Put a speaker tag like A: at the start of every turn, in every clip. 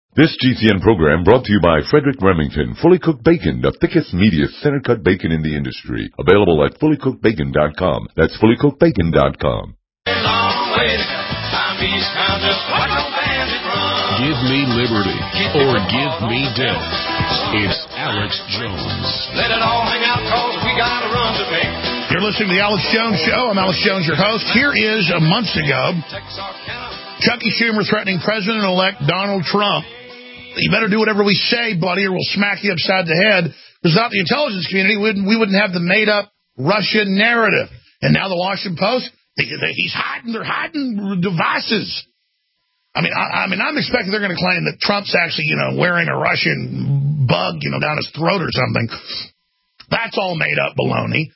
A: This GCN program brought to you by Frederick Remington, Fully Cooked Bacon, the thickest, meatiest, center-cut bacon in the industry. Available at fullycookedbacon.com. That's fullycookedbacon.com.
B: Give me liberty or give me death. It's Alex Jones.
C: Let it all hang out, cause we got a run to make.
D: You're listening to the Alex Jones Show. I'm Alex Jones, your host. Here is months ago, Chucky Schumer threatening President-elect Donald Trump. You better do whatever we say, buddy, or we'll smack you upside the head. Because without the intelligence community, we wouldn't have the made-up Russian narrative. And now the Washington Post, he's hiding, they're hiding devices. I mean, I'm expecting they're going to claim that Trump's actually, wearing a Russian bug, down his throat or something. That's all made-up baloney.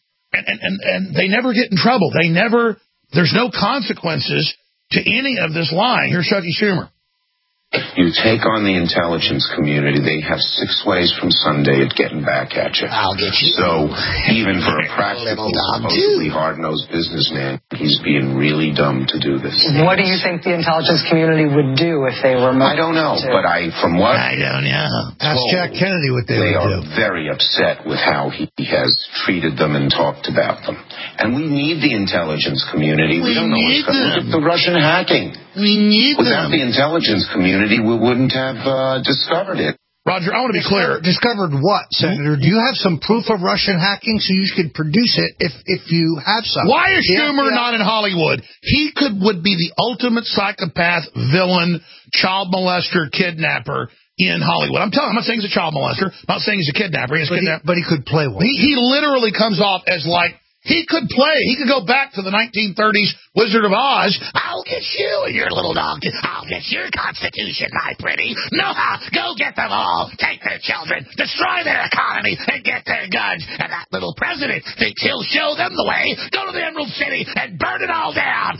D: And they never get in trouble. There's no consequences to any of this lying. Here's Chucky Schumer.
E: You take on the intelligence community, they have 6 ways from Sunday at getting back at you.
F: I'll get you.
E: So even for a practical, supposedly hard-nosed businessman, he's being really dumb to do this.
F: What do you think the intelligence community would do if they were
E: I don't know, but I don't know.
G: Ask Jack Kennedy what they would do.
E: They are very upset with how he has treated them and talked about them. And we need the intelligence community. We don't know what's going on. Look at the Russian hacking.
D: We need
E: Without the intelligence community, we wouldn't have discovered it.
D: Roger, I want to be clear.
G: Discovered what, Senator? Do you have some proof of Russian hacking so you could produce it if you have some?
D: Why is Schumer not in Hollywood? He would be the ultimate psychopath, villain, child molester, kidnapper in Hollywood. I'm not saying he's a child molester. I'm not saying he's a kidnapper.
G: But he could play one.
D: He literally comes off as like, he could play. He could go back to the 1930s Wizard of Oz. I'll get you and your little dog. I'll get your Constitution, my pretty. No, go get them all. Take their children. Destroy their economy and get their guns. And that little president thinks he'll show them the way. Go to the Emerald City and burn it all down.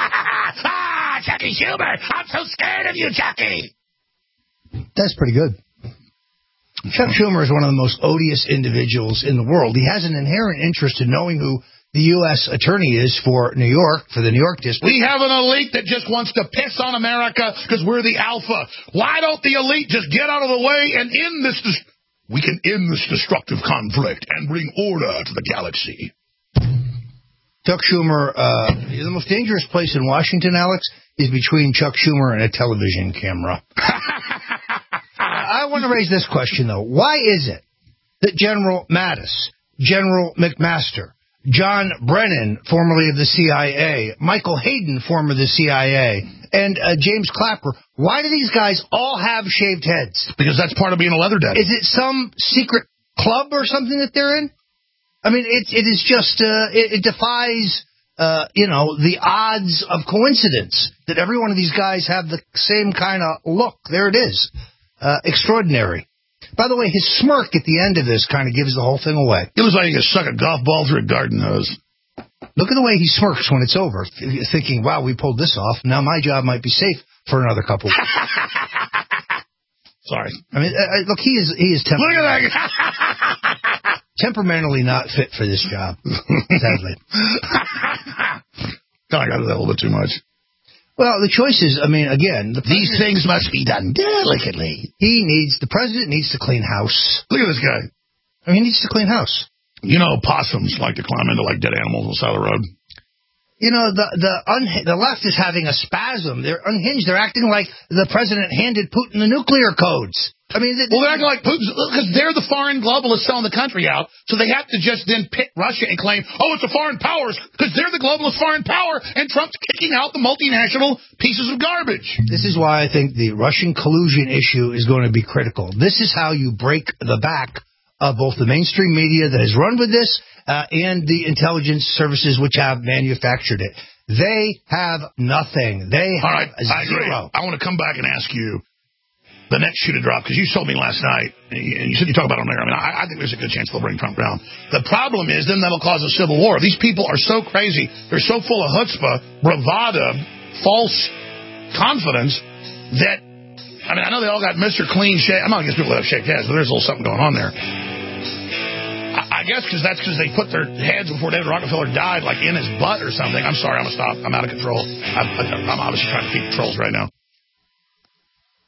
D: Chucky Schumer. I'm so scared of you, Chucky.
G: That's pretty good. Chuck Schumer is one of the most odious individuals in the world. He has an inherent interest in knowing who the U.S. attorney is for New York, for the New York district.
D: We have an elite that just wants to piss on America because we're the alpha. Why don't the elite just get out of the way and end this? We can end this destructive conflict and bring order to the galaxy.
G: Chuck Schumer, the most dangerous place in Washington, Alex, is between Chuck Schumer and a television camera. I want to raise this question, though. Why is it that General Mattis, General McMaster, John Brennan, formerly of the CIA, Michael Hayden, former of the CIA, and James Clapper, why do these guys all have shaved heads?
D: Because that's part of being a leather daddy.
G: Is it some secret club or something that they're in? I mean, it is just, it defies, the odds of coincidence that every one of these guys have the same kind of look. There it is. Extraordinary. By the way, his smirk at the end of this kind of gives the whole thing away.
D: It looks like he could suck a golf ball through a garden hose.
G: Look at the way he smirks when it's over, thinking, wow, we pulled this off. Now my job might be safe for another couple weeks.
D: Sorry.
G: I mean, look, he is
D: Look at that.
G: Temperamentally not fit for this job, sadly.
D: I got that a little bit too much.
G: Well, the choice is, again...
D: These things must be done delicately.
G: The president needs to clean house.
D: Look at this guy.
G: He needs to clean house.
D: Possums like to climb into, dead animals on the side of the road.
G: The left is having a spasm. They're unhinged. They're acting like the president handed Putin the nuclear codes.
D: They're acting like Putin, because they're the foreign globalists selling the country out, so they have to just then pit Russia and claim, it's the foreign powers, because they're the globalist foreign power, and Trump's kicking out the multinational pieces of garbage.
G: This is why I think the Russian collusion issue is going to be critical. This is how you break the back of both the mainstream media that has run with this and the intelligence services which have manufactured it. They have nothing. They have zero.
D: I want to come back and ask you the next shoe to drop, because you told me last night, and you said you talk about it on there. I think there's a good chance they'll bring Trump down. The problem is, then that'll cause a civil war. These people are so crazy. They're so full of chutzpah, bravado, false confidence that, I know they all got Mr. Clean Shave. I'm not against people that have shaved heads, but there's a little something going on there. I guess because they put their heads before David Rockefeller died, in his butt or something. I'm sorry, I'm going to stop. I'm out of control. I'm obviously trying to feed the trolls right now.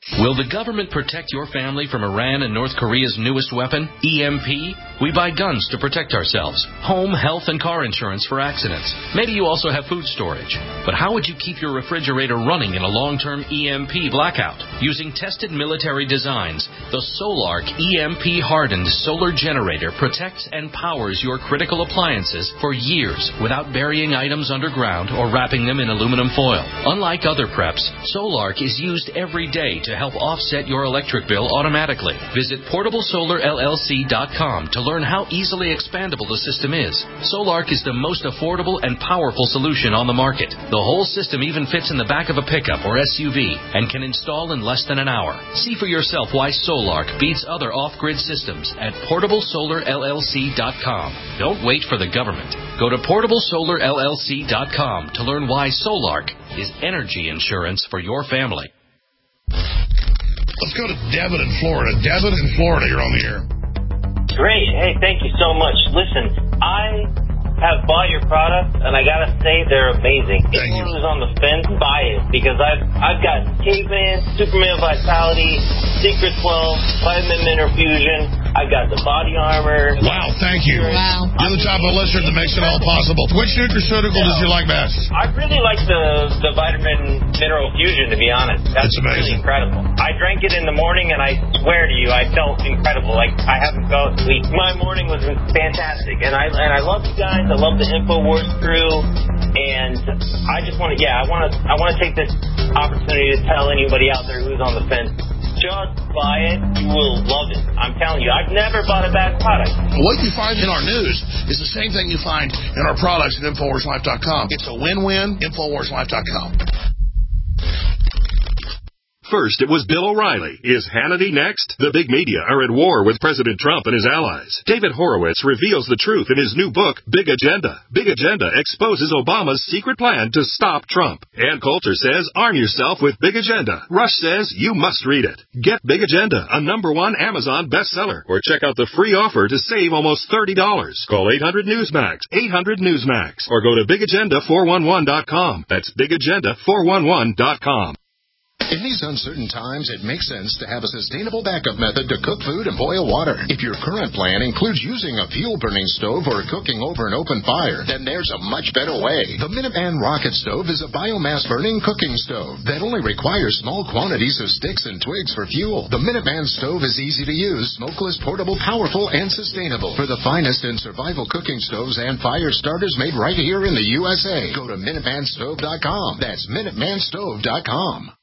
H: Will the government protect your family from Iran and North Korea's newest weapon, EMP? We buy guns to protect ourselves, home, health, and car insurance for accidents. Maybe you also have food storage. But how would you keep your refrigerator running in a long-term EMP blackout? Using tested military designs, the Solarc EMP-hardened solar generator protects and powers your critical appliances for years without burying items underground or wrapping them in aluminum foil. Unlike other preps, Solarc is used every day to help offset your electric bill automatically. Visit PortableSolarLLC.com to learn how easily expandable the system is. Solarc is the most affordable and powerful solution on the market. The whole system even fits in the back of a pickup or SUV and can install in less than an hour. See for yourself why Solarc beats other off-grid systems at PortableSolarLLC.com. Don't wait for the government. Go to PortableSolarLLC.com to learn why Solarc is energy insurance for your family.
D: Let's go to Devin in Florida. Devin in Florida, you're on the air.
I: Great. Hey, thank you so much. Listen, I have bought your product, and I gotta say they're amazing. Anyone who's on the fence, buy it, because I've got Caveman, Superman Vitality, Secret 12, Vitamin Mineral Fusion. I've got the body armor.
D: Wow, thank you. Wow. You're the type of listener that makes it all possible. Which nutraceutical does you like best? I really like the Vitamin Mineral Fusion, to be honest. That's amazing. Really incredible. I drank it in the morning, and I swear to you, I felt incredible. Like I haven't felt sleep. My morning was fantastic, and I love you guys. I love the InfoWars crew, and I just want to, I want to take this opportunity to tell anybody out there who's on the fence, just buy it. You will love it. I'm telling you, I've never bought a bad product. What you find in our news is the same thing you find in our products at InfoWarsLife.com. It's a win-win. InfoWarsLife.com.
J: First, it was Bill O'Reilly. Is Hannity next? The big media are at war with President Trump and his allies. David Horowitz reveals the truth in his new book, Big Agenda. Big Agenda exposes Obama's secret plan to stop Trump. Ann Coulter says, arm yourself with Big Agenda. Rush says, you must read it. Get Big Agenda, a #1 Amazon bestseller, or check out the free offer to save almost $30. Call 800-NEWSMAX, 800-NEWSMAX, or go to BigAgenda411.com. That's BigAgenda411.com.
K: In these uncertain times, it makes sense to have a sustainable backup method to cook food and boil water. If your current plan includes using a fuel-burning stove or cooking over an open fire, then there's a much better way. The Minuteman Rocket Stove is a biomass-burning cooking stove that only requires small quantities of sticks and twigs for fuel. The Minuteman Stove is easy to use, smokeless, portable, powerful, and sustainable. For the finest in survival cooking stoves and fire starters made right here in the USA, go to MinutemanStove.com. That's MinutemanStove.com.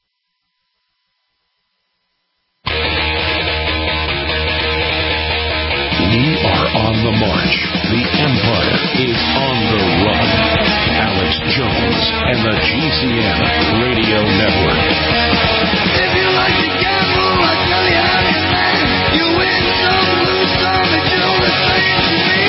B: We are on the march. The empire is on the run. Alex Jones and the GCN Radio Network. If you like to gamble, I tell you how you land. You win some, lose some, it's all the same to me.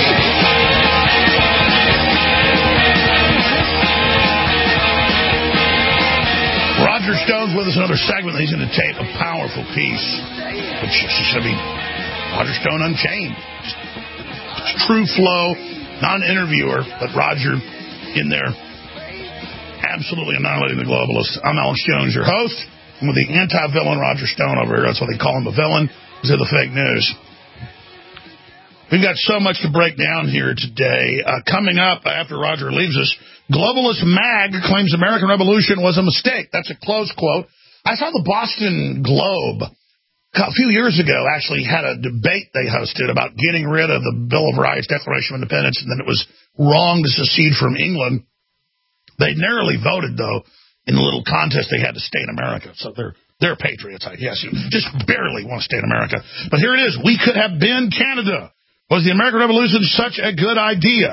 D: Roger Stone's with us, another segment. He's going to tape a powerful piece, which is just going to be Roger Stone Unchained. Just true flow, not an interviewer, but Roger in there absolutely annihilating the globalists. I'm Alex Jones, your host. I'm with the anti-villain Roger Stone over here. That's why they call him the villain, because of the fake news. We've got so much to break down here today. Coming up after Roger leaves us, Globalist Mag claims American Revolution was a mistake. That's a close quote. I saw the Boston Globe a few years ago actually had a debate they hosted about getting rid of the Bill of Rights, Declaration of Independence, and then it was wrong to secede from England. They narrowly voted, though, in the little contest they had to stay in America. So they're patriots, I guess. You just barely want to stay in America. But here it is. We could have been Canada. Was the American Revolution such a good idea?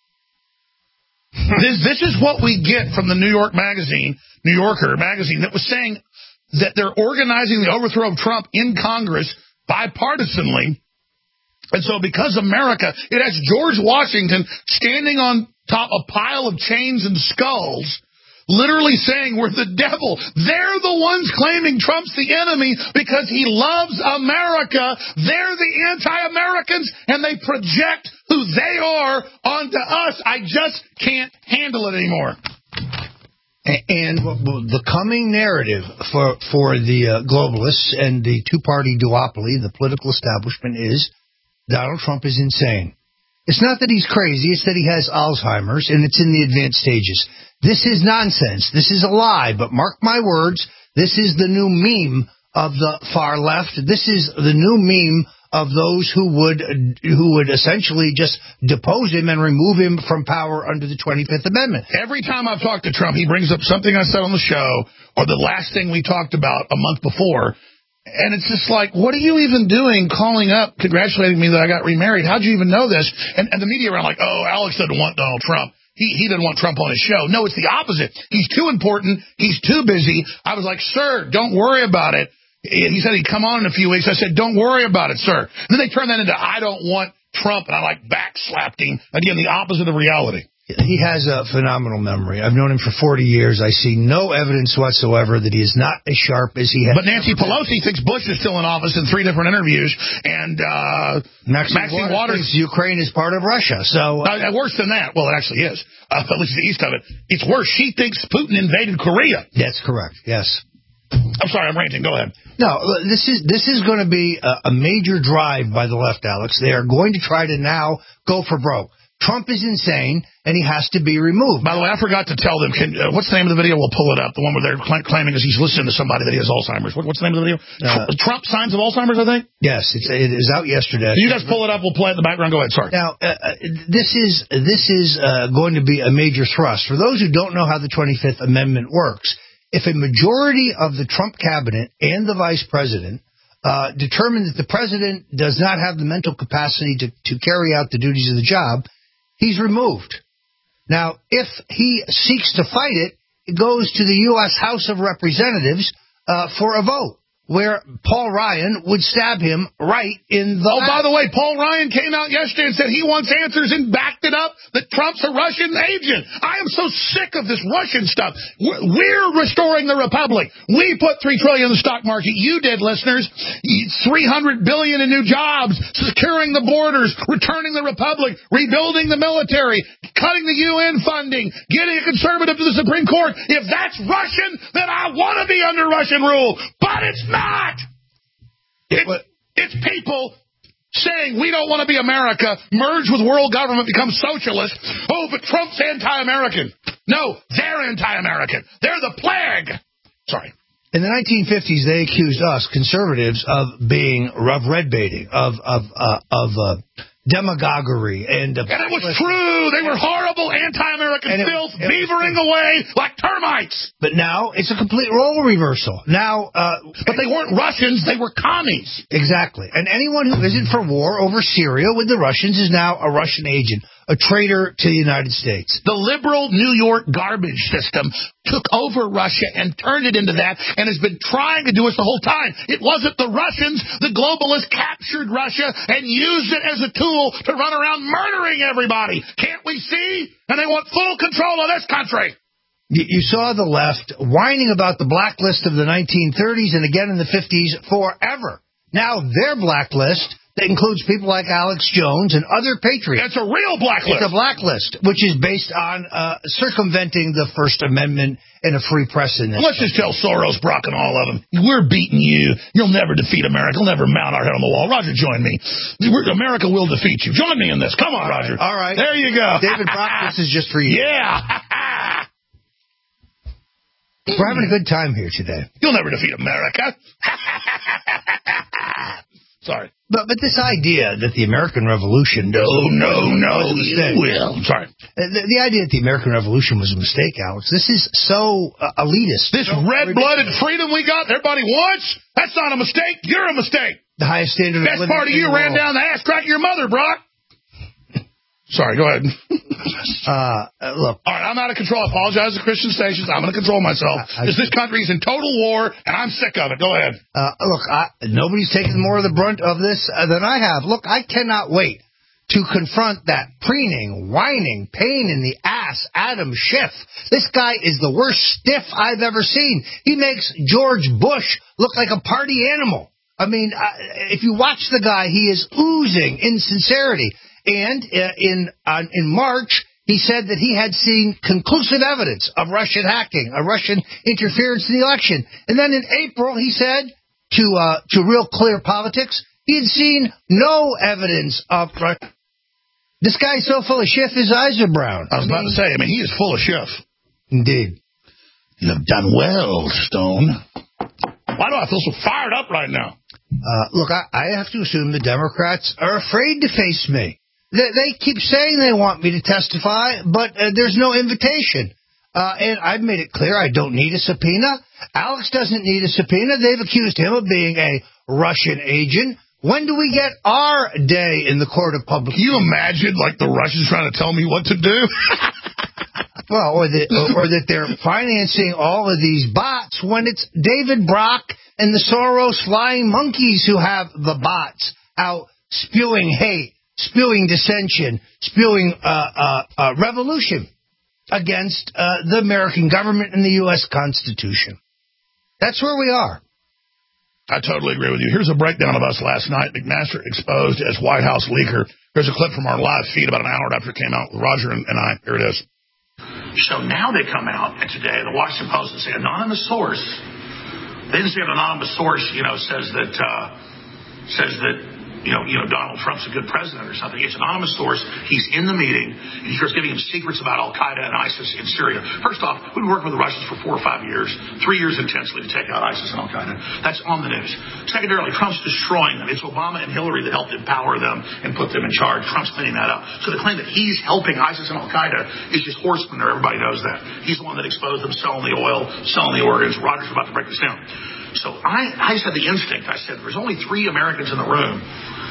D: This is what we get from the New Yorker magazine that was saying that they're organizing the overthrow of Trump in Congress bipartisanly. And so because America, it has George Washington standing on top of a pile of chains and skulls, literally saying we're the devil. They're the ones claiming Trump's the enemy because he loves America. They're the anti-Americans, and they project who they are onto us. I just can't handle it anymore.
G: And the coming narrative for the globalists and the two-party duopoly, the political establishment, is Donald Trump is insane. It's not that he's crazy, it's that he has Alzheimer's, and it's in the advanced stages. This is nonsense. This is a lie, but mark my words, this is the new meme of the far left. This is the new meme of those who would essentially just depose him and remove him from power under the 25th Amendment.
D: Every time I've talked to Trump, he brings up something I said on the show or the last thing we talked about a month before. And it's just like, what are you even doing calling up, congratulating me that I got remarried? How'd you even know this? And the media around like, oh, Alex doesn't want Donald Trump. He didn't want Trump on his show. No, it's the opposite. He's too important. He's too busy. I was like, sir, don't worry about it. He said he'd come on in a few weeks. I said, don't worry about it, sir. And then they turned that into, I don't want Trump. And I backslapped him. Again, the opposite of reality.
G: He has a phenomenal memory. I've known him for 40 years. I see no evidence whatsoever that he is not as sharp as he has.
D: But Nancy Pelosi thinks Bush is still in office in 3 different interviews, and Maxine Waters
G: thinks Ukraine is part of Russia. So
D: worse than that. Well, it actually is. At least the east of it. It's worse. She thinks Putin invaded Korea.
G: That's correct. Yes.
D: I'm sorry, I'm ranting. Go ahead.
G: No, this is going to be a major drive by the left, Alex. They are going to try to now go for broke. Trump is insane, and he has to be removed.
D: By the way, I forgot to tell them, what's the name of the video? We'll pull it up. The one where they're claiming is he's listening to somebody that he has Alzheimer's. What's the name of the video? Trump Signs of Alzheimer's, I think?
G: Yes, it is out yesterday.
D: You guys pull it up. We'll play it in the background. Go ahead. Sorry.
G: Now, this is going to be a major thrust. For those who don't know how the 25th Amendment works, if a majority of the Trump cabinet and the vice president determine that the president does not have the mental capacity to carry out the duties of the job, he's removed. Now, if he seeks to fight it, it goes to the U.S. House of Representatives for a vote, where Paul Ryan would stab him right in the
D: by the way, Paul Ryan came out yesterday and said he wants answers and backed it up that Trump's a Russian agent. I am so sick of this Russian stuff. We're restoring the republic. We put $3 trillion in the stock market. You did, listeners. $300 billion in new jobs, securing the borders, returning the republic, rebuilding the military, cutting the UN funding, getting a conservative to the Supreme Court. If that's Russian, then I want to be under Russian rule. But it's not. It's people saying we don't want to be America, merge with world government, become socialist. Oh, but Trump's anti-American. No, they're anti-American. They're the plague. Sorry.
G: In the 1950s, they accused us, conservatives, of being red baiting, of demagoguery. And it
D: was true. They were horrible anti-American filth, beavering away like termites.
G: But now it's a complete role reversal. Now,
D: but they weren't Russians. They were commies.
G: Exactly. And anyone who isn't for war over Syria with the Russians is now a Russian agent, a traitor to the United States.
D: The liberal New York garbage system took over Russia and turned it into that and has been trying to do us the whole time. It wasn't the Russians. The globalists captured Russia and used it as a tool to run around murdering everybody. Can't we see? And they want full control of this country.
G: You saw the left whining about the blacklist of the 1930s and again in the 50s forever. Now their blacklist that includes people like Alex Jones and other patriots.
D: It's a real blacklist.
G: It's a blacklist, which is based on circumventing the First Amendment and a free press in this.
D: Let's just tell Soros, Brock, and all of them, we're beating you. You'll never defeat America. You'll never mount our head on the wall. Roger, join me. America will defeat you. Join me in this. Come on, Roger.
G: All right.
D: There you go.
G: David Brock, this is just for you.
D: Yeah.
G: We're having a good time here today.
D: You'll never defeat America. Sorry.
G: But this idea that the American Revolution...
D: No, you will. Sorry.
G: The idea that the American Revolution was a mistake, Alex, this is so elitist.
D: This red-blooded freedom we got, everybody wants, that's not a mistake. You're a mistake.
G: The highest standard of living.
D: Best part of you ran down the ass crack of your mother, Brock. Sorry, go ahead.
G: Look.
D: All right, I'm out of control. I apologize to Christian stations. I'm going to control myself. Because this country is in total war, and I'm sick of it. Go ahead.
G: Look, nobody's taken more of the brunt of this than I have. Look, I cannot wait to confront that preening, whining, pain in the ass Adam Schiff. This guy is the worst stiff I've ever seen. He makes George Bush look like a party animal. I mean, if you watch the guy, he is oozing insincerity. And in March, he said that he had seen conclusive evidence of Russian hacking, of Russian interference in the election. And then in April, he said to Real Clear Politics, he had seen no evidence of Russia. This guy's so full of shit, his eyes are brown.
D: I was about to say, he is full of shit.
G: Indeed.
D: You have done well, Stone. Why do I feel so fired up right now?
G: Look, I have to assume the Democrats are afraid to face me. They keep saying they want me to testify, but there's no invitation. And I've made it clear I don't need a subpoena. Alex doesn't need a subpoena. They've accused him of being a Russian agent. When do we get our day in the court of public?
D: Can you imagine, the Russians trying to tell me what to do?
G: Well, or that they're financing all of these bots when it's David Brock and the Soros flying monkeys who have the bots out spewing hate, spewing dissension, spewing revolution against the American government and the U.S. Constitution. That's where we are.
D: I totally agree with you. Here's a breakdown of us last night. McMaster exposed as White House leaker. Here's a clip from our live feed about an hour after it came out with Roger and I. Here it is.
L: So now they come out and today, the Washington Post, and say anonymous source. They didn't say an anonymous source, says that Donald Trump's a good president or something. It's an anonymous source. He's in the meeting. And he starts giving him secrets about Al-Qaeda and ISIS in Syria. First off, we've been working with the Russians for 4 or 5 years, 3 years intensely to take out ISIS and Al-Qaeda. That's on the news. Secondarily, Trump's destroying them. It's Obama and Hillary that helped empower them and put them in charge. Trump's cleaning that up. So the claim that he's helping ISIS and Al-Qaeda is just horse manure. Everybody knows that. He's the one that exposed them, selling the oil, selling the organs. Roger's about to break this down. So I just had the instinct. I said, there's only 3 Americans in the room.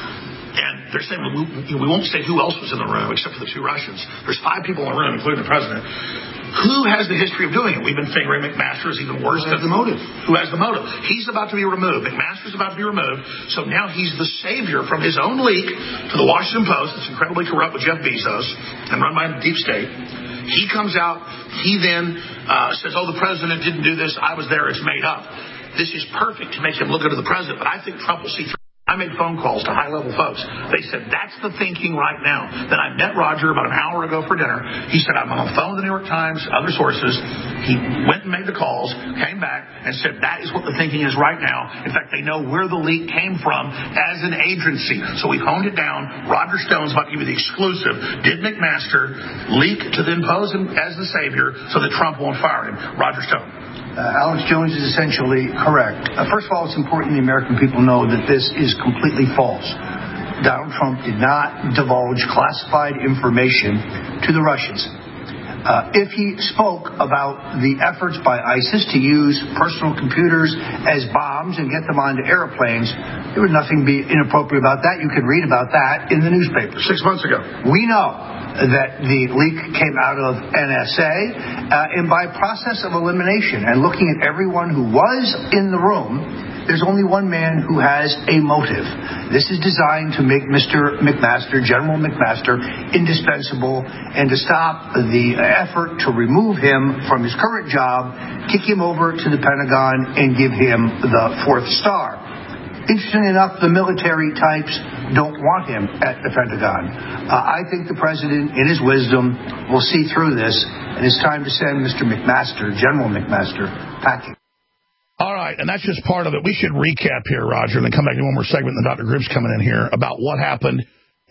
L: And they're saying, we won't say who else was in the room except for the 2 Russians. There's 5 people in the room, including the president. Who has the history of doing it? We've been fingering McMaster as even worse.
E: Who has the motive?
L: Who has the motive? He's about to be removed. McMaster's about to be removed. So now he's the savior from his own leak to the Washington Post. It's incredibly corrupt with Jeff Bezos and run by the deep state. He comes out. He then says, the president didn't do this. I was there. It's made up. This is perfect to make him look good to the president. But I think Trump will see through. I made phone calls to high-level folks. They said, that's the thinking right now. Then I met Roger about an hour ago for dinner. He said, I'm on the phone with the New York Times, other sources. He went and made the calls, came back, and said, that is what the thinking is right now. In fact, they know where the leak came from as an agency. So we've honed it down. Roger Stone's about to give you the exclusive. Did McMaster leak to then pose him as the savior so that Trump won't fire him? Roger Stone.
M: Alex Jones is essentially correct. First of all, it's important the American people know that this is completely false. Donald Trump did not divulge classified information to the Russians. If he spoke about the efforts by ISIS to use personal computers as bombs and get them onto airplanes, there would nothing be inappropriate about that. You could read about that in the newspaper.
L: 6 months ago.
M: We know that the leak came out of NSA, and by process of elimination and looking at everyone who was in the room, there's only one man who has a motive. This is designed to make Mr. McMaster, General McMaster, indispensable and to stop the effort to remove him from his current job, kick him over to the Pentagon, and give him the 4th star. Interestingly enough, the military types don't want him at the Pentagon. I think the president, in his wisdom, will see through this, and it's time to send Mr. McMaster, General McMaster, packing.
D: All right, and that's just part of it. We should recap here, Roger, and then come back to one more segment, and the Dr. Group's coming in here, about what happened.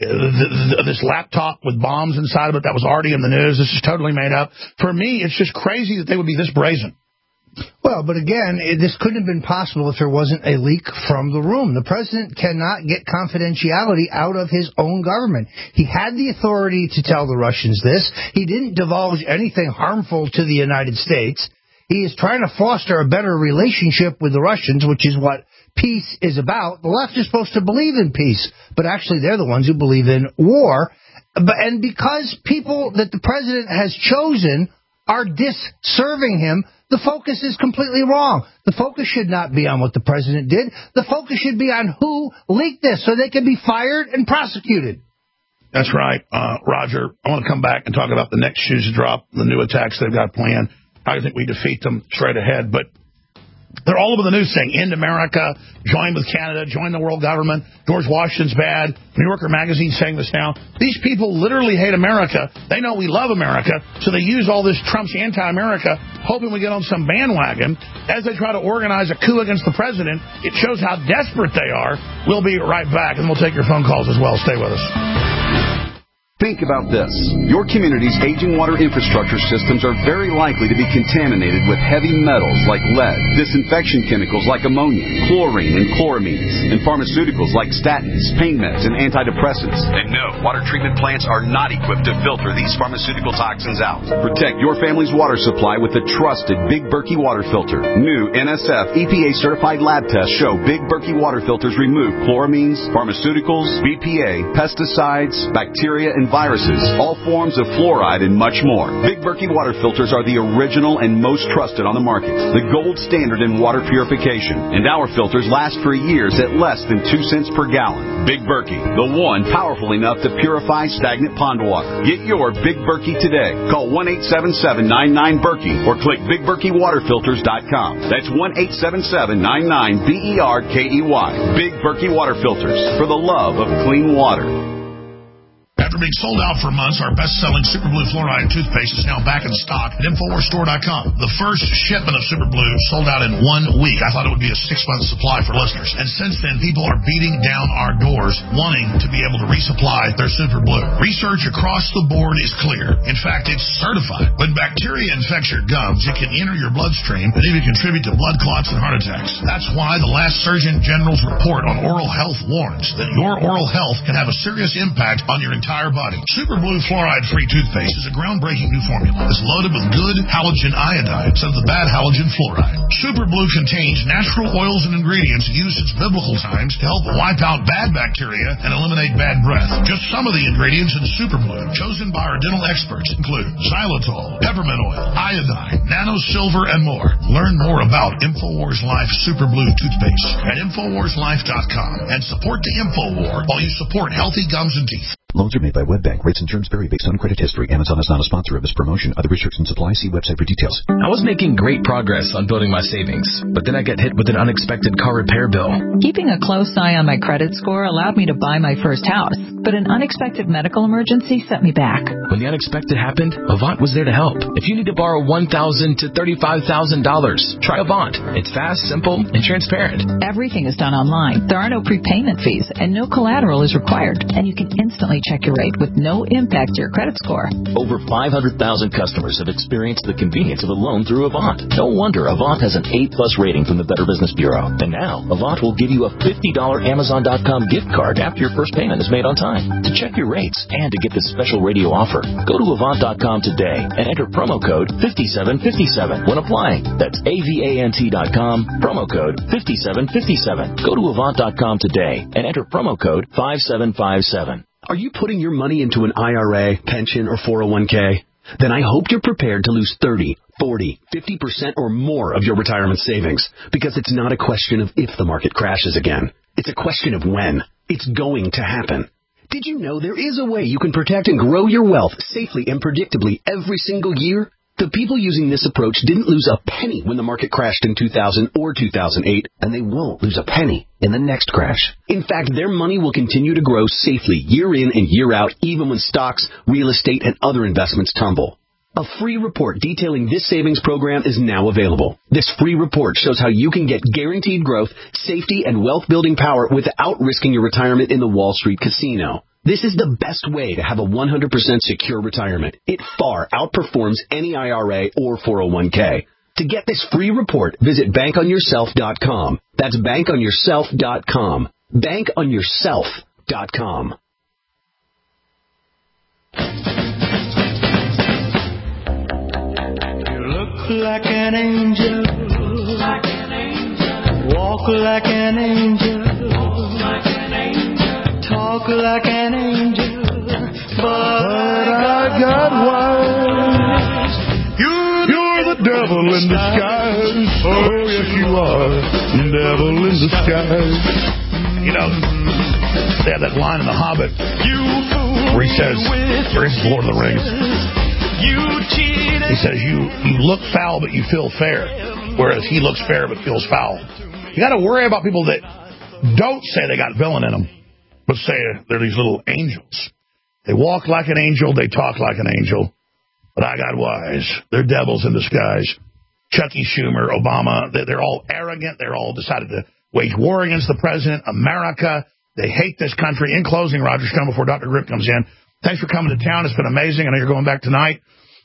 D: This laptop with bombs inside of it that was already in the news. This is totally made up. For me, it's just crazy that they would be this brazen.
G: Well, but again, this couldn't have been possible if there wasn't a leak from the room. The president cannot get confidentiality out of his own government. He had the authority to tell the Russians this. He didn't divulge anything harmful to the United States. He is trying to foster a better relationship with the Russians, which is what peace is about. The left is supposed to believe in peace, but actually they're the ones who believe in war. And because people that the president has chosen are disserving him, the focus is completely wrong. The focus should not be on what the president did. The focus should be on who leaked this so they can be fired and prosecuted.
D: That's right, Roger. I want to come back and talk about the next shoes to drop, the new attacks they've got planned. I think we defeat them straight ahead. But They're all over the news saying, end America, join with Canada, join the world government, George Washington's bad, New Yorker magazine saying this now. These people literally hate America. They know we love America, so they use all this Trump's anti-America, hoping we get on some bandwagon. As they try to organize a coup against the president, it shows how desperate they are. We'll be right back, and we'll take your phone calls as well. Stay with us.
N: Think about this. Your community's aging water infrastructure systems are very likely to be contaminated with heavy metals like lead, disinfection chemicals like ammonia, chlorine and chloramines, and pharmaceuticals like statins, pain meds, and antidepressants. And no, water treatment plants are not equipped to filter these pharmaceutical toxins out. Protect your family's water supply with the trusted Big Berkey water filter. New NSF EPA-certified lab tests show Big Berkey water filters remove chloramines, pharmaceuticals, BPA, pesticides, bacteria, and viruses, all forms of fluoride, and much more. Big Berkey water filters are the original and most trusted on the market, the gold standard in water purification, and our filters last for years at less than 2 cents per gallon. Big Berkey, the one powerful enough to purify stagnant pond water. Get your Big Berkey today. Call 1-877-99-BERKEY or click BigBerkeyWaterFilters.com. That's 1-877-99-BERKEY. Big Berkey Water Filters, for the love of clean water.
D: After being sold out for months, our best-selling Super Blue Fluoride toothpaste is now back in stock at InfoWarsStore.com. The first shipment of Super Blue sold out in 1 week. I thought it would be a 6-month supply for listeners. And since then, people are beating down our doors wanting to be able to resupply their Super Blue. Research across the board is clear. In fact, it's certified. When bacteria infects your gums, it can enter your bloodstream and even contribute to blood clots and heart attacks. That's why the last Surgeon General's report on oral health warns that your oral health can have a serious impact on your entire body. Super Blue Fluoride-free toothpaste is a groundbreaking new formula. It's loaded with good halogen iodide instead of the bad halogen fluoride. Super Blue contains natural oils and ingredients used since biblical times to help wipe out bad bacteria and eliminate bad breath. Just some of the ingredients in Super Blue, chosen by our dental experts, include xylitol, peppermint oil, iodine, nano silver, and more. Learn more about InfoWars Life Super Blue toothpaste at InfoWarsLife.com and support the InfoWar while you support healthy gums and teeth.
O: Loans are made by WebBank. Rates and terms vary based on credit history. Amazon is not a sponsor of this promotion. Other restrictions apply. See website for details.
P: I was making great progress on building my savings, but then I got hit with an unexpected car repair bill.
Q: Keeping a close eye on my credit score allowed me to buy my first house, but an unexpected medical emergency set me back.
P: When the unexpected happened, Avant was there to help. If you need to borrow $1,000 to $35,000, try Avant. It's fast, simple, and transparent.
Q: Everything is done online. There are no prepayment fees, and no collateral is required, and you can instantly check your rate with no impact to your credit score.
R: Over 500,000 customers have experienced the convenience of a loan through Avant. No wonder Avant has an A-plus rating from the Better Business Bureau. And now, Avant will give you a $50 Amazon.com gift card after your first payment is made on time. To check your rates and to get this special radio offer, go to Avant.com today and enter promo code 5757 when applying. That's AVANT.com, promo code 5757. Go to Avant.com today and enter promo code 5757.
S: Are you putting your money into an IRA, pension, or 401k? Then I hope you're prepared to lose 30, 40, 50% or more of your retirement savings, because it's not a question of if the market crashes again. It's a question of when. It's going to happen. Did you know there is a way you can protect and grow your wealth safely and predictably every single year? The people using this approach didn't lose a penny when the market crashed in 2000 or 2008, and they won't lose a penny in the next crash. In fact, their money will continue to grow safely year in and year out, even when stocks, real estate, and other investments tumble. A free report detailing this savings program is now available. This free report shows how you can get guaranteed growth, safety, and wealth-building power without risking your retirement in the Wall Street casino. This is the best way to have a 100% secure retirement. It far outperforms any IRA or 401k. To get this free report, visit bankonyourself.com. That's bankonyourself.com. Bankonyourself.com.
C: You look like an angel. Walk like an angel. Talk like an angel, but I got wise. You're the devil in disguise. Oh, yes, you are. The devil in disguise.
D: You know, they have that line in The Hobbit where he says, here's Lord of the Rings. He says you look foul, but you feel fair, whereas he looks fair but feels foul. You got to worry about people that don't say they got villain in them, but say they're these little angels. They walk like an angel, they talk like an angel, but I got wise. They're devils in disguise. Chucky Schumer, Obama, they're all arrogant. They're all decided to wage war against the president, America. They hate this country. In closing, Roger Stone, before Dr. Grip comes in, thanks for coming to town. It's been amazing. I know you're going back tonight.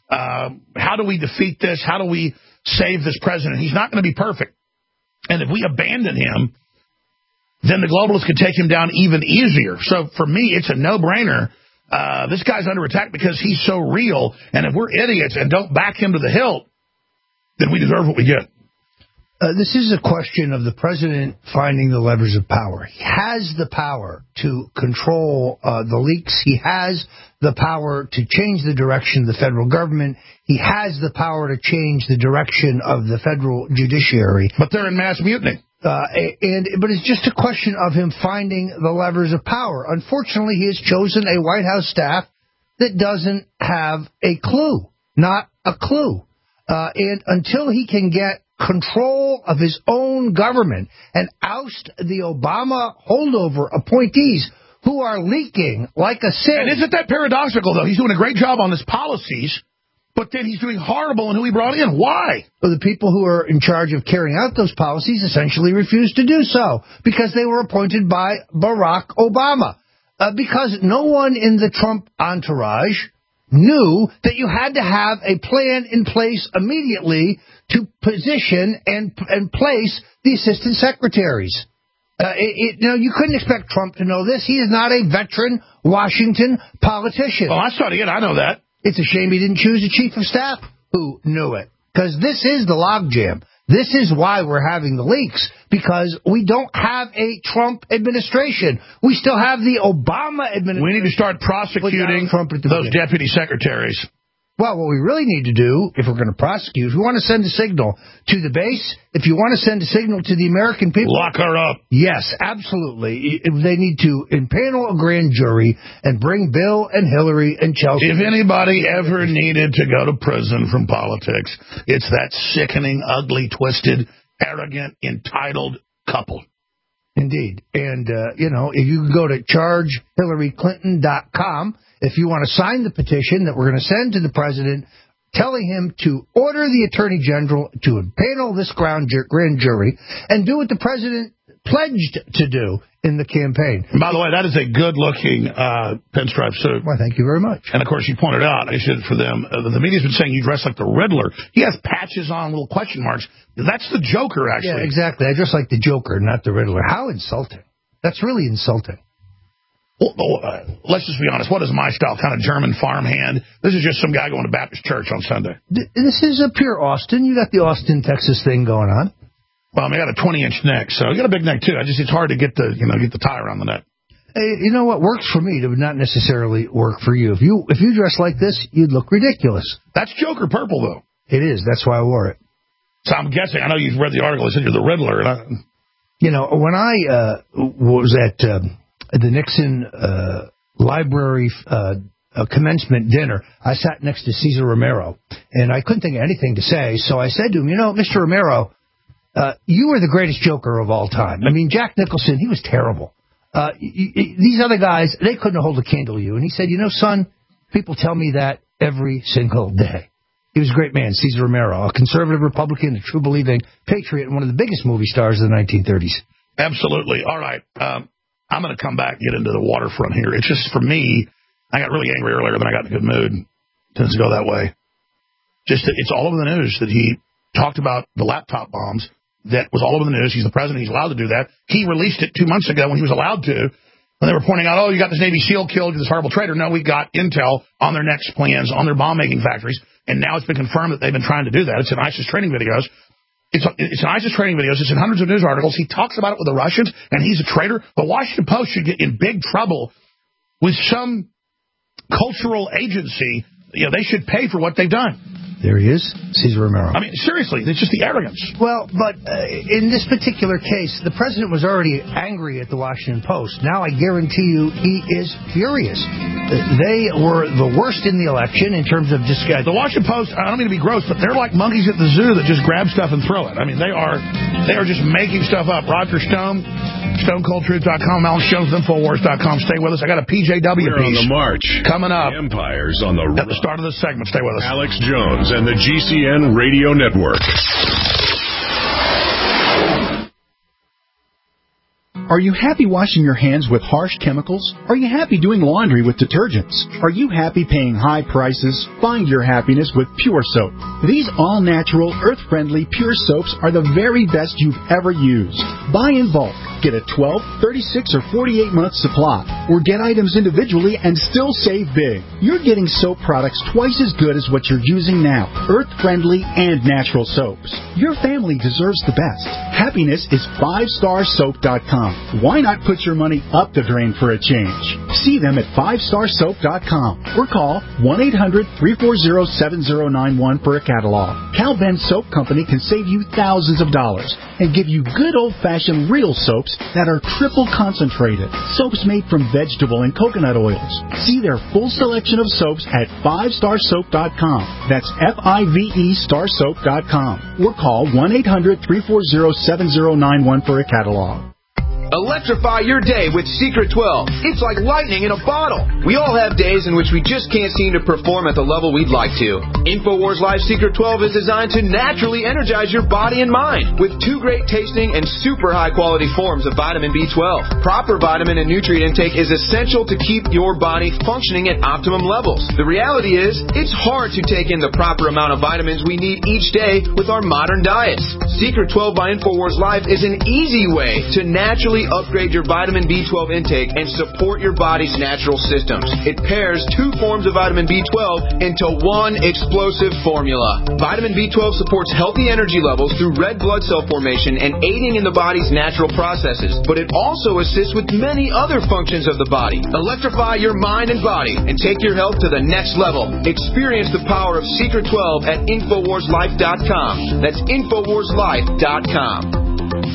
D: How do we defeat this? How do we save this president? He's not going to be perfect. And if we abandon him, then the globalists could take him down even easier. So for me, it's a no-brainer. This guy's under attack because he's so real. And if we're idiots and don't back him to the hilt, then we deserve what we get.
G: This is a question of the president finding the levers of power. He has the power to control the leaks. He has the power to change the direction of the federal government. He has the power to change the direction of the federal judiciary.
D: But they're in mass mutiny.
G: But it's just a question of him finding the levers of power. Unfortunately, he has chosen a White House staff that doesn't have a clue, not a clue. And until he can get control of his own government and oust the Obama holdover appointees who are leaking like a sieve.
D: And isn't that paradoxical, though? He's doing a great job on his policies, but then he's doing horrible in who he brought in. Why?
G: Well, the people who are in charge of carrying out those policies essentially refused to do so because they were appointed by Barack Obama. Because no one in the Trump entourage knew that you had to have a plan in place immediately to position and place the assistant secretaries. You couldn't expect Trump to know this. He is not a veteran Washington politician.
D: Well, I started it. I know that.
G: It's a shame he didn't choose a chief of staff who knew it. Because this is the logjam. This is why we're having the leaks, because we don't have a Trump administration. We still have the Obama administration.
D: We need to start prosecuting those deputy secretaries.
G: Well, what we really need to do, if we're going to prosecute, if we want to send a signal to the base, if you want to send a signal to the American people...
D: Lock her up.
G: Yes, absolutely. They need to impanel a grand jury and bring Bill and Hillary and Chelsea.
D: If anybody ever needed to go to prison from politics, it's that sickening, ugly, twisted, arrogant, entitled couple.
G: Indeed. And, if you can go to chargehillaryclinton.com, if you want to sign the petition that we're going to send to the president, telling him to order the attorney general to impanel this grand jury and do what the president pledged to do in the campaign.
D: And by the way, that is a good-looking pinstripe suit.
G: Well, thank you very much.
D: And, of course, you pointed out, I said for them, the media's been saying you dress like the Riddler. He has patches on, little question marks. That's the Joker, actually.
G: Yeah, exactly. I dress like the Joker, not the Riddler. How insulting. That's really insulting.
D: Let's just be honest. What is my style? Kind of German farmhand. This is just some guy going to Baptist church on Sunday.
G: This is a pure Austin. You got the Austin, Texas thing going on.
D: Well, I got a 20-inch neck, so you got a big neck too. It's hard to get the tie around the neck.
G: Hey, you know what works for me would not necessarily work for you. If you dress like this, you'd look ridiculous.
D: That's Joker purple, though.
G: It is. That's why I wore it.
D: So I'm guessing. I know you've read the article. It said you're the Riddler. And
G: when I was at the Nixon Library commencement dinner, I sat next to Cesar Romero, and I couldn't think of anything to say, so I said to him, Mr. Romero, you were the greatest Joker of all time. I mean, Jack Nicholson, he was terrible. These other guys, they couldn't hold a candle to you. And he said, son, people tell me that every single day. He was a great man, Cesar Romero, a conservative Republican, a true-believing patriot, and one of the biggest movie stars of the 1930s.
D: Absolutely. All right. I'm going to come back and get into the waterfront here. It's just, for me, I got really angry earlier, then I got in a good mood. It tends to go that way. It's all over the news that he talked about the laptop bombs. That was all over the news. He's the president. He's allowed to do that. He released it 2 months ago when he was allowed to. When they were pointing out, you got this Navy SEAL killed, this horrible traitor. No, we got intel on their next plans, on their bomb-making factories. And now it's been confirmed that they've been trying to do that. It's in ISIS training videos. It's in ISIS training videos. It's in hundreds of news articles. He talks about it with the Russians, and he's a traitor. The Washington Post should get in big trouble with some cultural agency. They should pay for what they've done.
G: There he is, Cesar Romero.
D: I mean, seriously, it's just the arrogance.
G: Well, but in this particular case, the president was already angry at the Washington Post. Now I guarantee you he is furious. They were the worst in the election in terms of just...
D: The Washington Post, I don't mean to be gross, but they're like monkeys at the zoo that just grab stuff and throw it. I mean, they are just making stuff up. Roger Stone, StoneColdTruth.com, Alan Jones, Infowars.com. Stay with us. I got a PJW
J: We're
D: piece
J: on the march.
D: coming up.
J: The Empire's on the
D: at the start of this segment. Stay with us.
J: Alex Jones and the GCN Radio Network.
T: Are you happy washing your hands with harsh chemicals? Are you happy doing laundry with detergents? Are you happy paying high prices? Find your happiness with Pure Soap. These all-natural, earth-friendly Pure Soaps are the very best you've ever used. Buy in bulk. Get a 12, 36, or 48-month supply. Or get items individually and still save big. You're getting soap products twice as good as what you're using now. Earth-friendly and natural soaps. Your family deserves the best. Happiness is 5starsoap.com. Why not put your money up the drain for a change? See them at 5starsoap.com or call 1-800-340-7091 for a catalog. Cal Ben Soap Company can save you thousands of dollars and give you good old-fashioned real soaps that are triple concentrated. Soaps made from vegetable and coconut oils. See their full selection of soaps at 5starsoap.com. That's F-I-V-E starsoap.com or call 1-800-340-7091 for a catalog.
U: Electrify your day with Secret 12. It's like lightning in a bottle. We all have days in which we just can't seem to perform at the level we'd like to. InfoWars Life Secret 12 is designed to naturally energize your body and mind with 2 great tasting and super high quality forms of vitamin B12. Proper vitamin and nutrient intake is essential to keep your body functioning at optimum levels. The reality is, it's hard to take in the proper amount of vitamins we need each day with our modern diets. Secret 12 by InfoWars Life is an easy way to naturally upgrade your vitamin B12 intake and support your body's natural systems. It pairs 2 forms of vitamin B12 into one explosive formula. Vitamin B12 supports healthy energy levels through red blood cell formation and aiding in the body's natural processes, but it also assists with many other functions of the body. Electrify your mind and body and take your health to the next level. Experience the power of Secret 12 at InfoWarsLife.com. That's InfoWarsLife.com.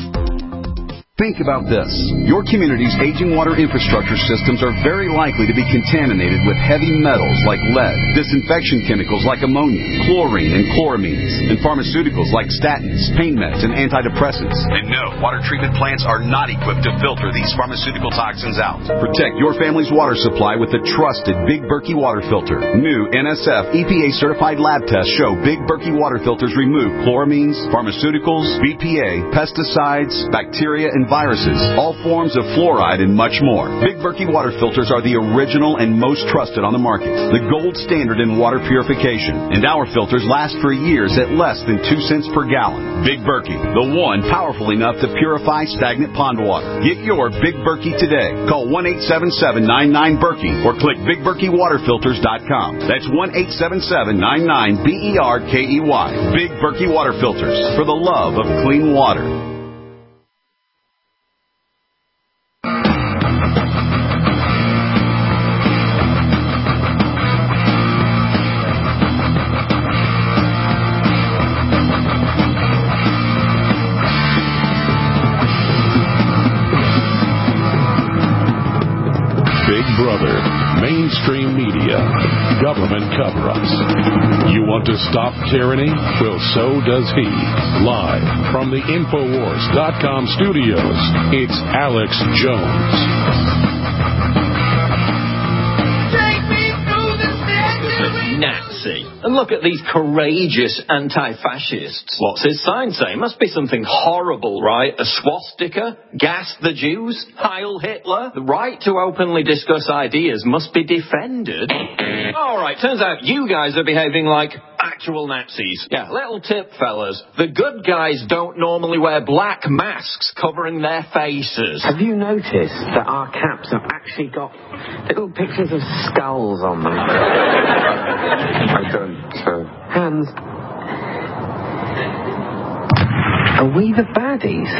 N: Think about this. Your community's aging water infrastructure systems are very likely to be contaminated with heavy metals like lead, disinfection chemicals like ammonia, chlorine and chloramines, and pharmaceuticals like statins, pain meds, and antidepressants. And no, water treatment plants are not equipped to filter these pharmaceutical toxins out. Protect your family's water supply with the trusted Big Berkey water filter. New NSF EPA-certified lab tests show Big Berkey water filters remove chloramines, pharmaceuticals, BPA, pesticides, bacteria, and viruses, all forms of fluoride, and much more. Big Berkey water filters are the original and most trusted on the market, the gold standard in water purification, and our filters last for years at less than 2 cents per gallon. Big Berkey, the one powerful enough to purify stagnant pond water. Get your Big Berkey today. Call 1-877-99-BERKEY or click BigBerkeyWaterFilters.com. That's 1-877-99-BERKEY. Big Berkey water filters, for the love of clean water.
B: Brother, mainstream media, government cover-ups. You want to stop tyranny? Well, so does he. Live from the Infowars.com studios, it's Alex Jones.
V: Nazi. And look at these courageous anti-fascists. What's his sign say? Must be something horrible, right? A swastika? Gas the Jews? Heil Hitler? The right to openly discuss ideas must be defended. All right, turns out you guys are behaving like actual Nazis. Yeah, little tip, fellas. The good guys don't normally wear black masks covering their faces.
W: Have you noticed that our caps have actually got little pictures of skulls on them?
E: I don't.
W: Hands. Are we the baddies?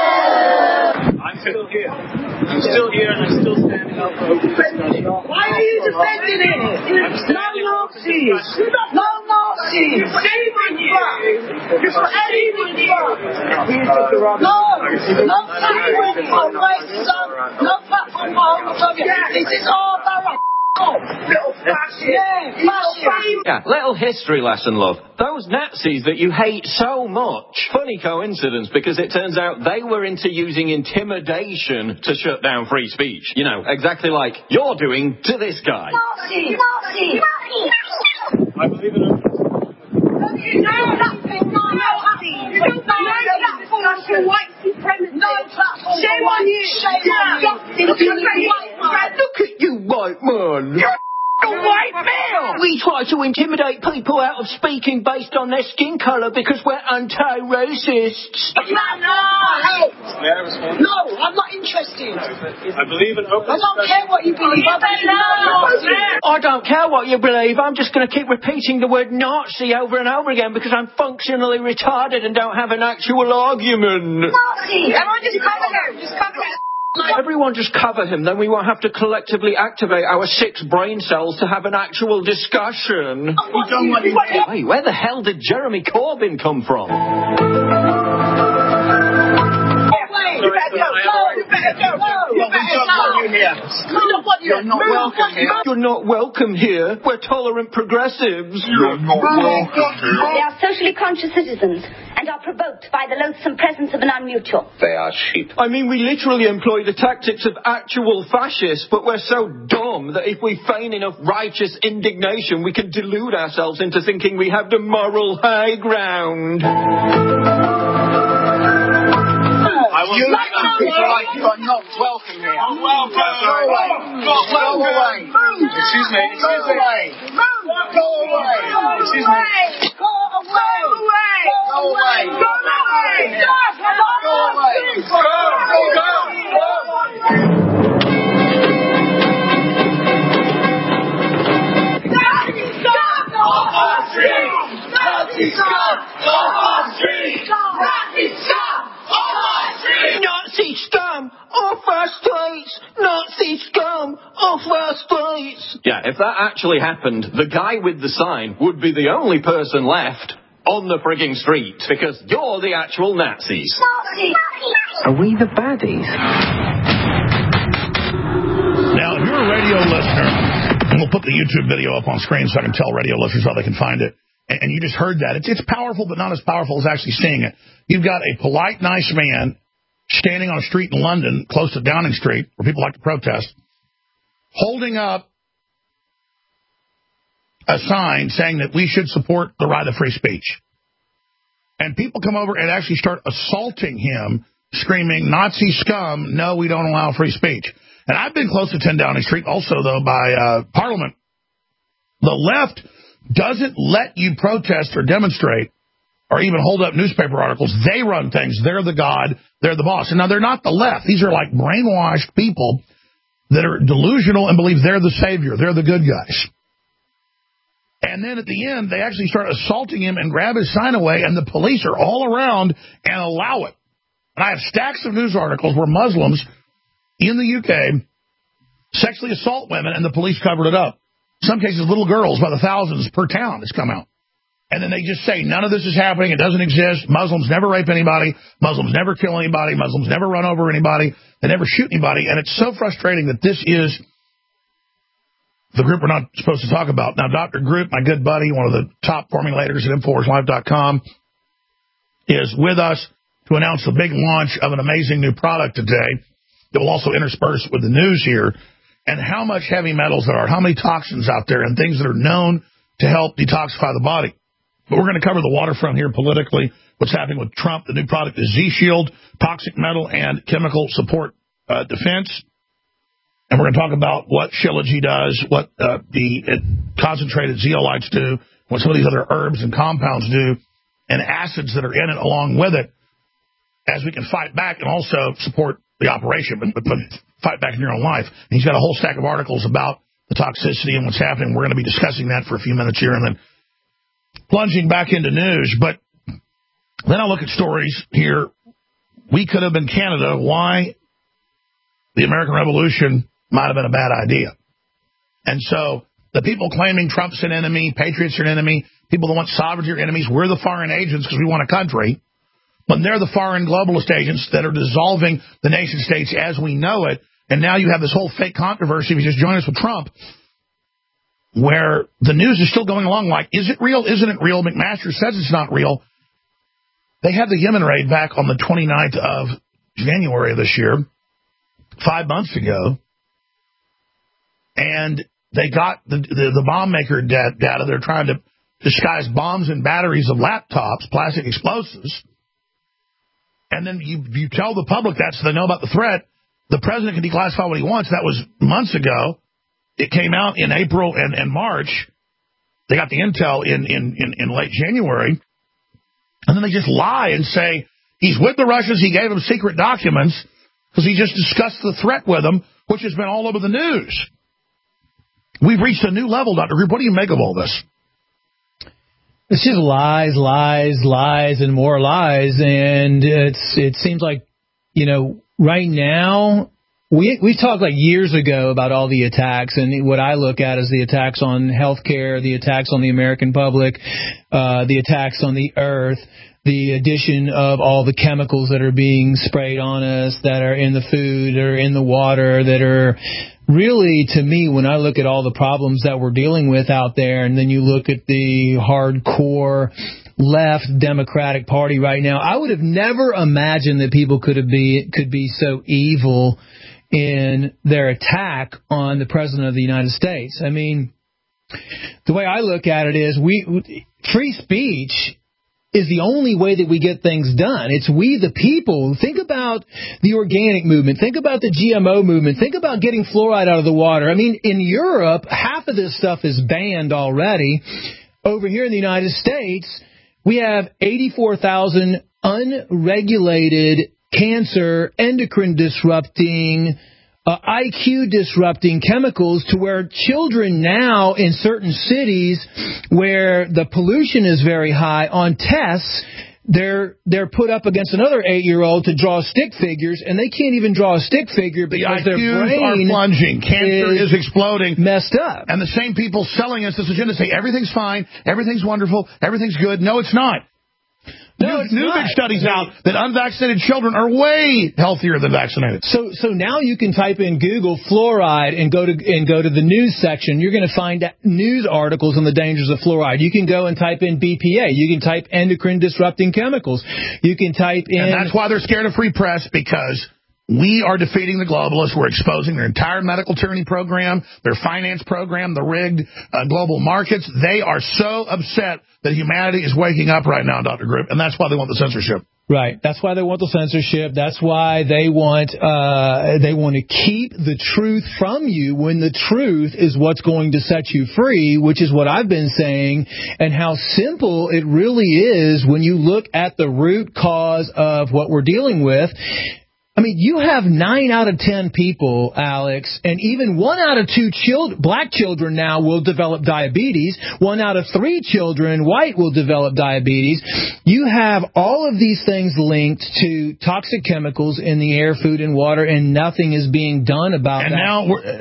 X: I'm still here and I'm still standing up for open discussion. Why are you
C: defending it. No Nazis. No Nazis. Saving you. Saving you. No. No platform for racism. No platform for homophobia. This is all about little fascist.
V: Yeah, little history lesson, love. Those Nazis that you hate so much. Funny coincidence, because it turns out they were into using intimidation to shut down free speech. You know, exactly like you're doing to this guy.
C: Nazi. Nazi. Nazi. I believe in it. You know nothing. No Nazi. You don't know nothing. White supremacy. No platform. Shame on you. Shame on you.
V: Look at you, white man. A white male! We try to intimidate people out of speaking based on their skin colour because we're anti-racists.
C: No, I'm not interested.
A: I believe in open.
C: I don't care what you believe.
V: I don't care what you believe. I'm just going to keep repeating the word Nazi over and over again because I'm functionally retarded and don't have an actual argument.
C: Nazi! Everyone just cover him. Just cover him.
V: Everyone just cover him, then we won't have to collectively activate our 6 brain cells to have an actual discussion. Hey, where the hell did Jeremy Corbyn come from?
C: You better go. You're not welcome here.
V: You're not welcome here. We're tolerant progressives.
C: You're not welcome here.
F: They are socially conscious citizens and are provoked by the loathsome presence of an unmutual.
E: They are sheep.
V: I mean, we literally employ the tactics of actual fascists, but we're so dumb that if we feign enough righteous indignation, we can delude ourselves into thinking we have the moral high ground.
C: You are not welcome here. Not welcome. Go away. Go away.
A: Excuse me.
C: Go away. Go away.
A: Excuse me.
C: Go away. Go away. Go away. Go away. Nazi scum! Off our street! Nazi scum! Off our street!
V: Nazi scum off our streets! Nazi scum off our streets! Yeah, if that actually happened, the guy with the sign would be the only person left on the frigging street, because you're the actual Nazis.
C: Nazi!
V: Are we the baddies?
D: Now, if you're a radio listener, and we'll put the YouTube video up on screen so I can tell radio listeners how they can find it, and you just heard that. It's powerful, but not as powerful as actually seeing it. You've got a polite, nice man standing on a street in London, close to Downing Street, where people like to protest, holding up a sign saying that we should support the right of free speech. And people come over and actually start assaulting him, screaming, Nazi scum, no, we don't allow free speech. And I've been close to 10 Downing Street, also, though, by Parliament. The left doesn't let you protest or demonstrate or even hold up newspaper articles. They run things. They're the god. They're the boss. And now they're not the left. These are like brainwashed people that are delusional and believe they're the savior. They're the good guys. And then at the end, they actually start assaulting him and grab his sign away, and the police are all around and allow it. And I have stacks of news articles where Muslims in the UK sexually assault women, and the police covered it up. In some cases, little girls by the thousands per town has come out. And then they just say, none of this is happening. It doesn't exist. Muslims never rape anybody. Muslims never kill anybody. Muslims never run over anybody. They never shoot anybody. And it's so frustrating that this is the group we're not supposed to talk about. Now, Dr. Group, my good buddy, one of the top formulators at InfoWarsLive.com, is with us to announce the big launch of an amazing new product today that will also intersperse with the news here, and how much heavy metals there are, how many toxins out there, and things that are known to help detoxify the body. But we're going to cover the waterfront here politically, what's happening with Trump. The new product is Z-Shield, toxic metal and chemical support defense. And we're going to talk about what Shilajit does, what the concentrated zeolites do, what some of these other herbs and compounds do, and acids that are in it along with it, as we can fight back and also support the operation, but fight back in your own life. And he's got a whole stack of articles about the toxicity and what's happening. We're going to be discussing that for a few minutes here and then plunging back into news. But then I look at stories here. We could have been Canada. Why the American Revolution might have been a bad idea. And so the people claiming Trump's an enemy, patriots are an enemy, people that want sovereignty are enemies, we're the foreign agents because we want a country. But they're the foreign globalist agents that are dissolving the nation states as we know it. And now you have this whole fake controversy. If you just join us with Trump, where the news is still going along like, is it real? Isn't it real? McMaster says it's not real. They had the Yemen raid back on the 29th of January of this year, 5 months ago. And they got the bomb maker data. They're trying to disguise bombs and batteries of laptops, plastic explosives. And then you tell the public that so they know about the threat. The president can declassify what he wants. That was months ago. It came out in April and March. They got the intel in late January. And then they just lie and say he's with the Russians. He gave them secret documents because he just discussed the threat with them, which has been all over the news. We've reached a new level, Dr. Group. What do you make of all this?
H: It's just lies, lies, lies, and more lies. And it seems like, right now, we talked like years ago about all the attacks, and what I look at is the attacks on healthcare, the attacks on the American public, the attacks on the earth, the addition of all the chemicals that are being sprayed on us, that are in the food or in the water, that are really, to me, when I look at all the problems that we're dealing with out there, and then you look at the hardcore left Democratic Party right now, I would have never imagined that people could be so evil in their attack on the President of the United States. I mean, the way I look at it is free speech is the only way that we get things done. It's we the people. Think about the organic movement. Think about the GMO movement. Think about getting fluoride out of the water. I mean, in Europe, half of this stuff is banned already. Over here in the United States, we have 84,000 unregulated cancer, endocrine-disrupting, IQ-disrupting chemicals, to where children now in certain cities where the pollution is very high, on tests, they're put up against another 8-year-old to draw stick figures, and they can't even draw a stick figure because their brain
D: are plunging. Cancer is exploding.
H: Messed up.
D: And the same people selling us this agenda say everything's fine, everything's wonderful, everything's good. No, it's not. New big studies out that unvaccinated children are way healthier than vaccinated.
H: So now you can type in Google fluoride and go to the news section. You're going to find news articles on the dangers of fluoride. You can go and type in BPA. You can type endocrine disrupting chemicals. You can type in.
D: And that's why they're scared of free press, because we are defeating the globalists. We're exposing their entire medical tyranny program, their finance program, the rigged global markets. They are so upset that humanity is waking up right now, Dr. Group, and that's why they want the censorship.
H: Right. That's why they want the censorship. That's why they want to keep the truth from you, when the truth is what's going to set you free, which is what I've been saying, and how simple it really is when you look at the root cause of what we're dealing with. I mean, you have 9 out of 10 people, Alex, and even 1 out of 2 black children now will develop diabetes. 1 out of 3 children, white, will develop diabetes. You have all of these things linked to toxic chemicals in the air, food, and water, and nothing is being done about that.
D: And now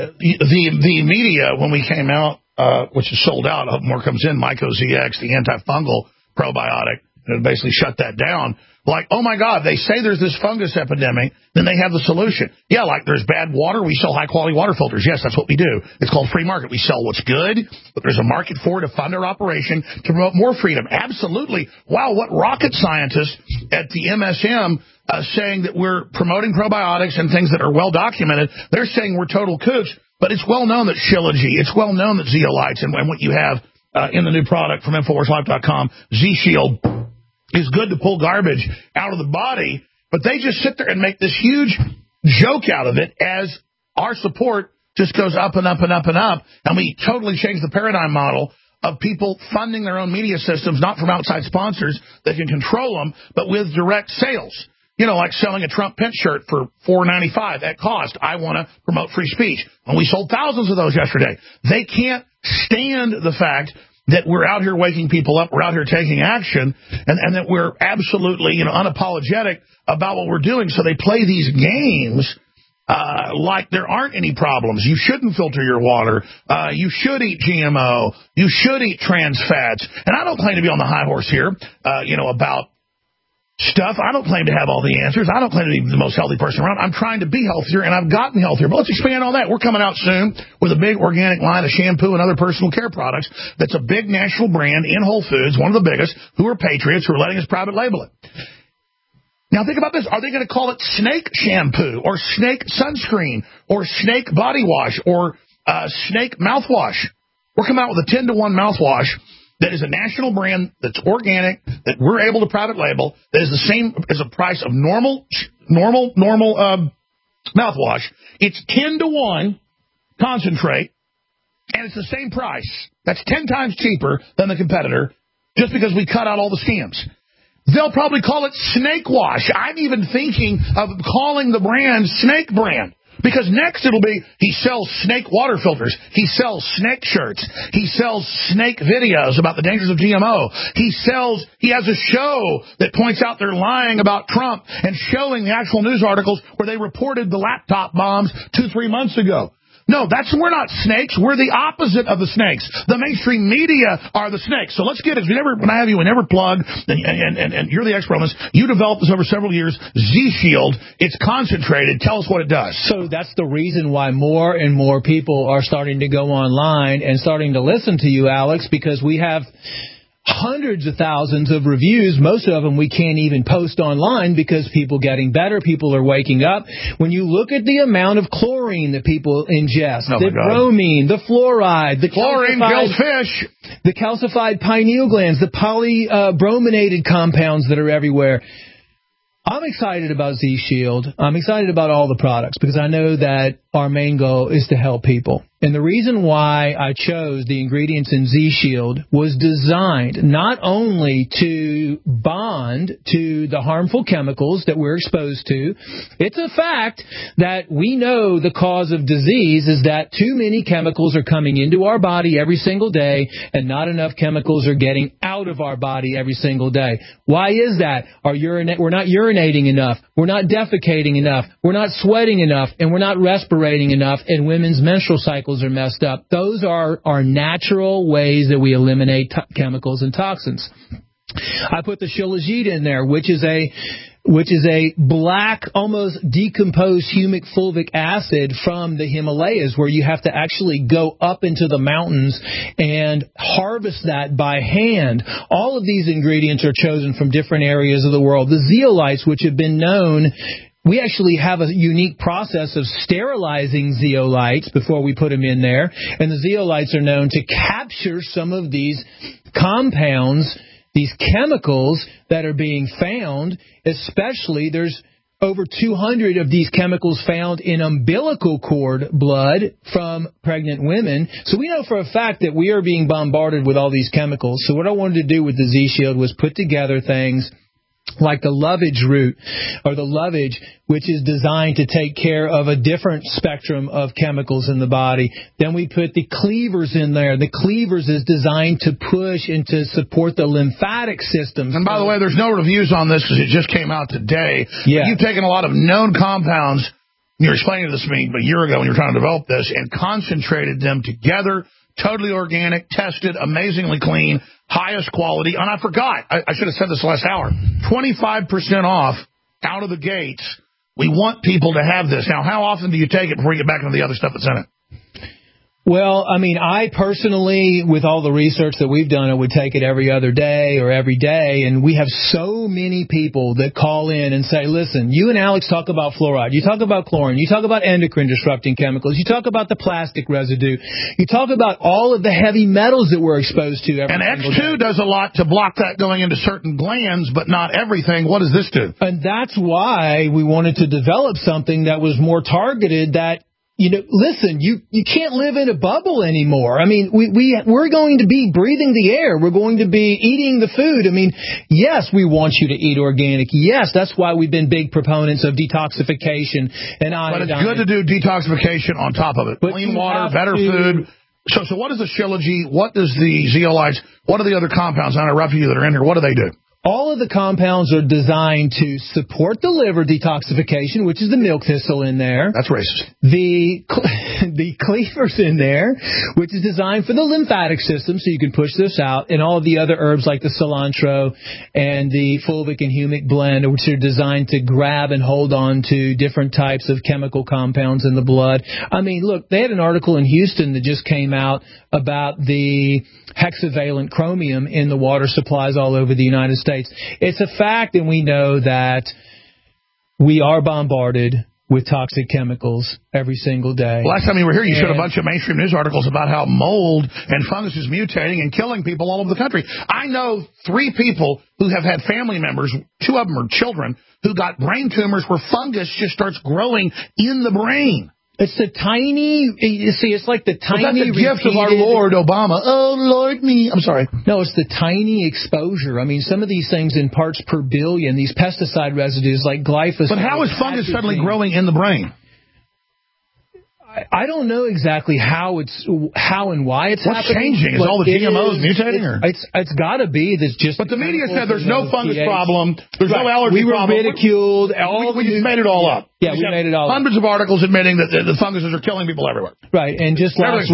D: the media, when we came out, which is sold out, I hope more comes in, MycoZX, the antifungal probiotic, and it basically shut that down. Like, oh, my God, they say there's this fungus epidemic, then they have the solution. Yeah, like there's bad water, we sell high-quality water filters. Yes, that's what we do. It's called free market. We sell what's good, but there's a market for it to fund our operation to promote more freedom. Absolutely. Wow, what rocket scientists at the MSM saying that we're promoting probiotics and things that are well-documented. They're saying we're total kooks, but it's well-known that Shilajit, it's well-known that zeolites, and what you have in the new product from InfoWarsLife.com, Z-Shield, is good to pull garbage out of the body, but they just sit there and make this huge joke out of it as our support just goes up and up and up and up, and we totally change the paradigm model of people funding their own media systems, not from outside sponsors that can control them, but with direct sales. You know, like selling a Trump Pence shirt for $4.95 at cost. I want to promote free speech. And we sold thousands of those yesterday. They can't stand the fact that we're out here waking people up, we're out here taking action, and that we're absolutely, unapologetic about what we're doing. So they play these games like there aren't any problems. You shouldn't filter your water. You should eat GMO. You should eat trans fats. And I don't claim to be on the high horse here, about stuff. I don't claim to have all the answers. I don't claim to be the most healthy person around. I'm trying to be healthier, and I've gotten healthier. But let's expand on that. We're coming out soon with a big organic line of shampoo and other personal care products that's a big national brand in Whole Foods, one of the biggest, who are patriots, who are letting us private label it. Now think about this. Are they going to call it snake shampoo or snake sunscreen or snake body wash or snake mouthwash? We're coming out with a 10-to-1 mouthwash that is a national brand, that's organic, that we're able to private label, that is the same as the price of normal mouthwash. It's 10-to-1 concentrate, and it's the same price. That's 10 times cheaper than the competitor, just because we cut out all the scams. They'll probably call it Snake Wash. I'm even thinking of calling the brand Snake Brand. Because next it'll be, he sells snake water filters. He sells snake shirts. He sells snake videos about the dangers of GMO. He has a show that points out they're lying about Trump and showing the actual news articles where they reported the laptop bombs 2-3 months ago. No, we're not snakes. We're the opposite of the snakes. The mainstream media are the snakes. So let's get it. When I have you, we never plug, and you're the expert on this. You developed this over several years. Z-Shield, it's concentrated. Tell us what it does.
H: So that's the reason why more and more people are starting to go online and starting to listen to you, Alex, because we have hundreds of thousands of reviews. Most of them we can't even post online because people getting better. People are waking up. When you look at the amount of chlorine that people ingest, the bromine, the fluoride, the
D: chlorine kills fish,
H: the calcified pineal glands, the polybrominated compounds that are everywhere. I'm excited about Z-Shield. I'm excited about all the products because I know that our main goal is to help people. And the reason why I chose the ingredients in Z-Shield was designed not only to bond to the harmful chemicals that we're exposed to. It's a fact that we know the cause of disease is that too many chemicals are coming into our body every single day and not enough chemicals are getting out of our body every single day. Why is that? We're not urinating enough. We're not defecating enough. We're not sweating enough. And we're not respirating enough. And women's menstrual cycles are messed up. Those are our natural ways that we eliminate chemicals and toxins. I put the Shilajit in there, which is a black, almost decomposed humic fulvic acid from the Himalayas, where you have to actually go up into the mountains and harvest that by hand. All of these ingredients are chosen from different areas of the world. The zeolites, which have been known, we actually have a unique process of sterilizing zeolites before we put them in there. And the zeolites are known to capture some of these compounds, these chemicals that are being found. Especially, there's over 200 of these chemicals found in umbilical cord blood from pregnant women. So we know for a fact that we are being bombarded with all these chemicals. So what I wanted to do with the Z-Shield was put together things like the lovage root, or the lovage, which is designed to take care of a different spectrum of chemicals in the body. Then we put the cleavers in there. The cleavers is designed to push and to support the lymphatic system.
D: And by the way, there's no reviews on this because it just came out today.
H: Yeah.
D: You've taken a lot of known compounds, you were explaining this to me a year ago when you were trying to develop this, and concentrated them together, totally organic, tested, amazingly clean, highest quality. And I forgot, I should have said this last hour, 25% off out of the gates. We want people to have this. Now, how often do you take it before you get back into the other stuff that's in it?
H: Well, I mean, I personally, with all the research that we've done, I would take it every other day or every day. And we have so many people that call in and say, listen, you and Alex talk about fluoride. You talk about chlorine. You talk about endocrine disrupting chemicals. You talk about the plastic residue. You talk about all of the heavy metals that we're exposed to every single day.
D: And X2 does a lot to block that going into certain glands, but not everything. What does this do?
H: And that's why we wanted to develop something that was more targeted, that, you know, listen, you can't live in a bubble anymore. I mean, we're going to be breathing the air. We're going to be eating the food. I mean, yes, we want you to eat organic. Yes, that's why we've been big proponents of detoxification and iodine.
D: But it's good to do detoxification on top of it. But clean water, better food. So what is the Shilajit? What does the zeolites? What are the other compounds on a refuge that are in here? What do they do?
H: all of the compounds are designed to support the liver detoxification, which is the milk thistle in there.
D: That's racist.
H: The cleaver's in there, which is designed for the lymphatic system, so you can push this out, and all of the other herbs like the cilantro and the fulvic and humic blend, which are designed to grab and hold on to different types of chemical compounds in the blood. I mean, look, they had an article in Houston that just came out about the hexavalent chromium in the water supplies all over the United States. It's a fact, and we know that we are bombarded with toxic chemicals every single day.
D: Last time you were here, you showed a bunch of mainstream news articles about how mold and fungus is mutating and killing people all over the country. I know 3 people who have had family members, 2 of them are children, who got brain tumors where fungus just starts growing in the brain.
H: It's the tiny, you see, it's like the tiny...
D: Well, that's the gift of our Lord Obama. Oh, Lord me. I'm sorry.
H: No, it's the tiny exposure. I mean, some of these things in parts per billion, these pesticide residues like glyphosate...
D: But how is fungus suddenly growing in the brain?
H: I don't know exactly how and why it's
D: What's
H: happening.
D: What's changing? Is all the GMOs mutating?
H: It's got to be. That's just.
D: But the media said there's no fungus problem. There's no allergy problem.
H: We were ridiculed.
D: We just made it all up.
H: Yeah, we made it all up.
D: Hundreds of articles admitting that the funguses are killing people everywhere.
H: Right, and just last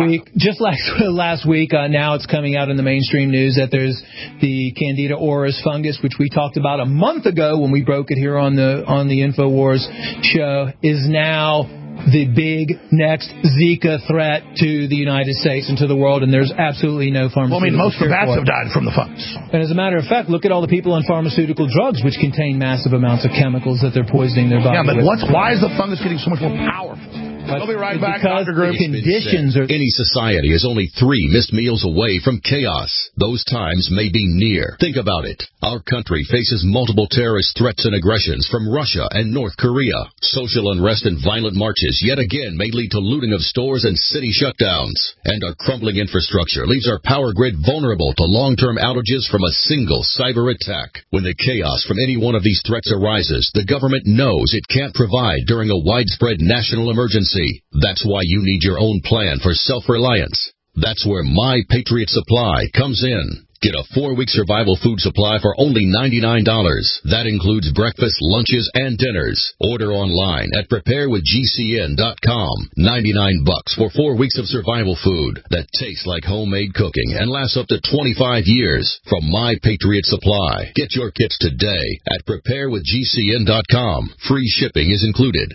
H: week, now it's coming out in the mainstream news that there's the Candida auris fungus, which we talked about a month ago when we broke it here on the InfoWars show, is now the big next Zika threat to the United States and to the world, and there's absolutely no pharmaceutical.
D: Well, I mean, most of the bats have died from the fungus.
H: And as a matter of fact, look at all the people on pharmaceutical drugs, which contain massive amounts of chemicals that they're poisoning their body with.
D: Yeah, but why is the fungus getting so much more powerful? We'll be right back, Dr. Group.
H: Conditions are...
B: Any society is only 3 missed meals away from chaos. Those times may be near. Think about it. Our country faces multiple terrorist threats and aggressions from Russia and North Korea. Social unrest and violent marches yet again may lead to looting of stores and city shutdowns. And our crumbling infrastructure leaves our power grid vulnerable to long-term outages from a single cyber attack. When the chaos from any one of these threats arises, the government knows it can't provide during a widespread national emergency. That's why you need your own plan for self-reliance. That's where My Patriot Supply comes in. Get a 4-week survival food supply for only $99. That includes breakfast, lunches, and dinners. Order online at preparewithgcn.com. $99 for 4 weeks of survival food that tastes like homemade cooking and lasts up to 25 years from My Patriot Supply. Get your kits today at preparewithgcn.com. Free shipping is included.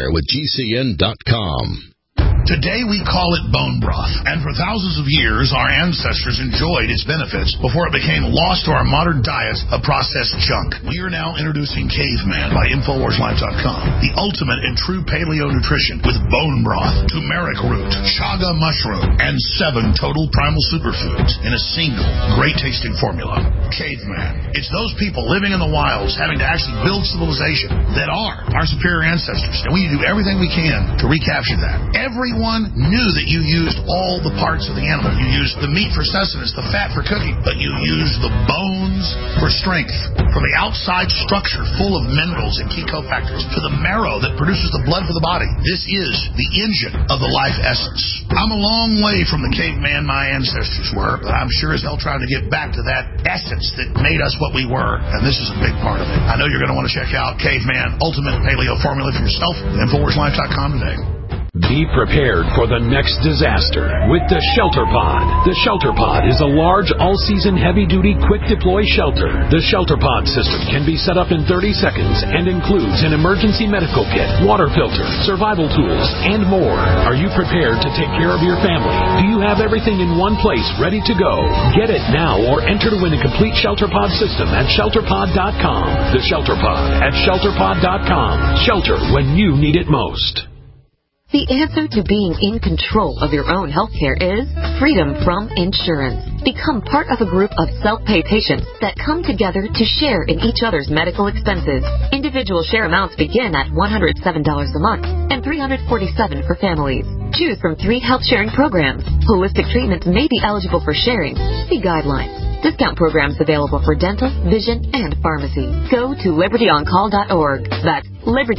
B: Preparewithgcn.com.
D: Today we call it bone broth, and for thousands of years our ancestors enjoyed its benefits before it became lost to our modern diet of processed junk. We are now introducing Caveman by InfoWarsLife.com, the ultimate in true paleo nutrition with bone broth, turmeric root, chaga mushroom, and 7 total primal superfoods in a single great-tasting formula. Caveman. It's those people living in the wilds having to actually build civilization that are our superior ancestors, and we do everything we can to recapture that. Everyone knew that you used all the parts of the animal. You used the meat for sustenance, the fat for cooking, but you used the bones for strength. From the outside structure full of minerals and key cofactors to the marrow that produces the blood for the body. This is the engine of the life essence. I'm a long way from the caveman my ancestors were, but I'm sure as hell trying to get back to that essence that made us what we were, and this is a big part of it. I know you're going to want to check out Caveman Ultimate Paleo Formula for yourself at InfoWarsLife.com today.
J: Be prepared for the next disaster with the Shelter Pod. The Shelter Pod is a large, all-season, heavy-duty, quick-deploy shelter. The Shelter Pod system can be set up in 30 seconds and includes an emergency medical kit, water filter, survival tools, and more. Are you prepared to take care of your family? Do you have everything in one place ready to go? Get it now or enter to win a complete Shelter Pod system at ShelterPod.com. The Shelter Pod at ShelterPod.com. Shelter when you need it most.
I: The answer to being in control of your own healthcare is freedom from insurance. Become part of a group of self-pay patients that come together to share in each other's medical expenses. Individual share amounts begin at $107 a month and $347 for families. Choose from 3 health-sharing programs. Holistic treatments may be eligible for sharing. See guidelines. Discount programs available for dental, vision, and pharmacy. Go to libertyoncall.org. That's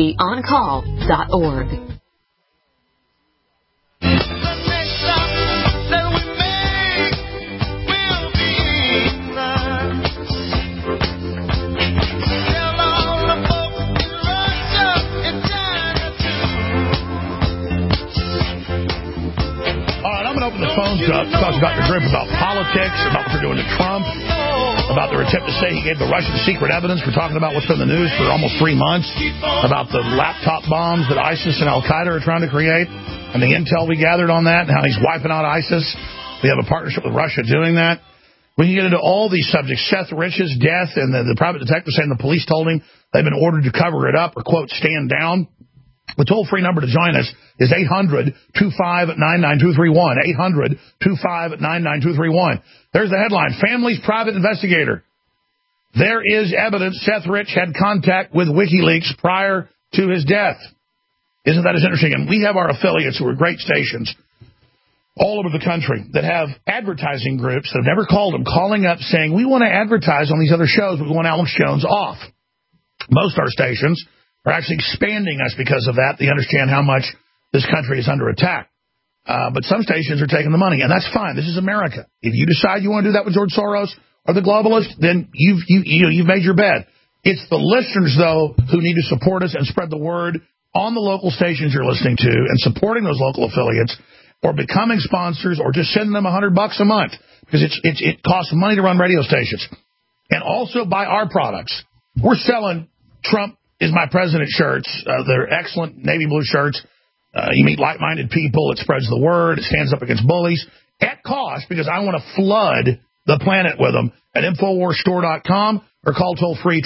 I: libertyoncall.org.
D: talks to Dr. Grip about politics, about what they're doing to Trump, about their attempt to say he gave the Russians secret evidence. We're talking about what's been in the news for almost 3 months, about the laptop bombs that ISIS and Al-Qaeda are trying to create, and the intel we gathered on that, and how he's wiping out ISIS. We have a partnership with Russia doing that. We can get into all these subjects. Seth Rich's death, and the private detective saying the police told him they've been ordered to cover it up or, quote, stand down. The toll-free number to join us is 800-259-9231, 800-259-9231. There's the headline, Family's Private Investigator. There is evidence Seth Rich had contact with WikiLeaks prior to his death. Isn't that as interesting? And we have our affiliates who are great stations all over the country that have advertising groups that have never called them, calling up saying, we want to advertise on these other shows, but we want Alex Jones off. Most of our stations are actually expanding us because of that. They understand how much this country is under attack. But some stations are taking the money, and that's fine. This is America. If you decide you want to do that with George Soros or the globalists, then you've made your bed. It's the listeners, though, who need to support us and spread the word on the local stations you're listening to and supporting those local affiliates or becoming sponsors or just sending them $100 a month because it costs money to run radio stations. And also buy our products. We're selling Trump is my president shirts. They're excellent navy blue shirts. You meet like-minded people. It spreads the word. It stands up against bullies at cost because I want to flood the planet with them at InfoWarsStore.com or call toll-free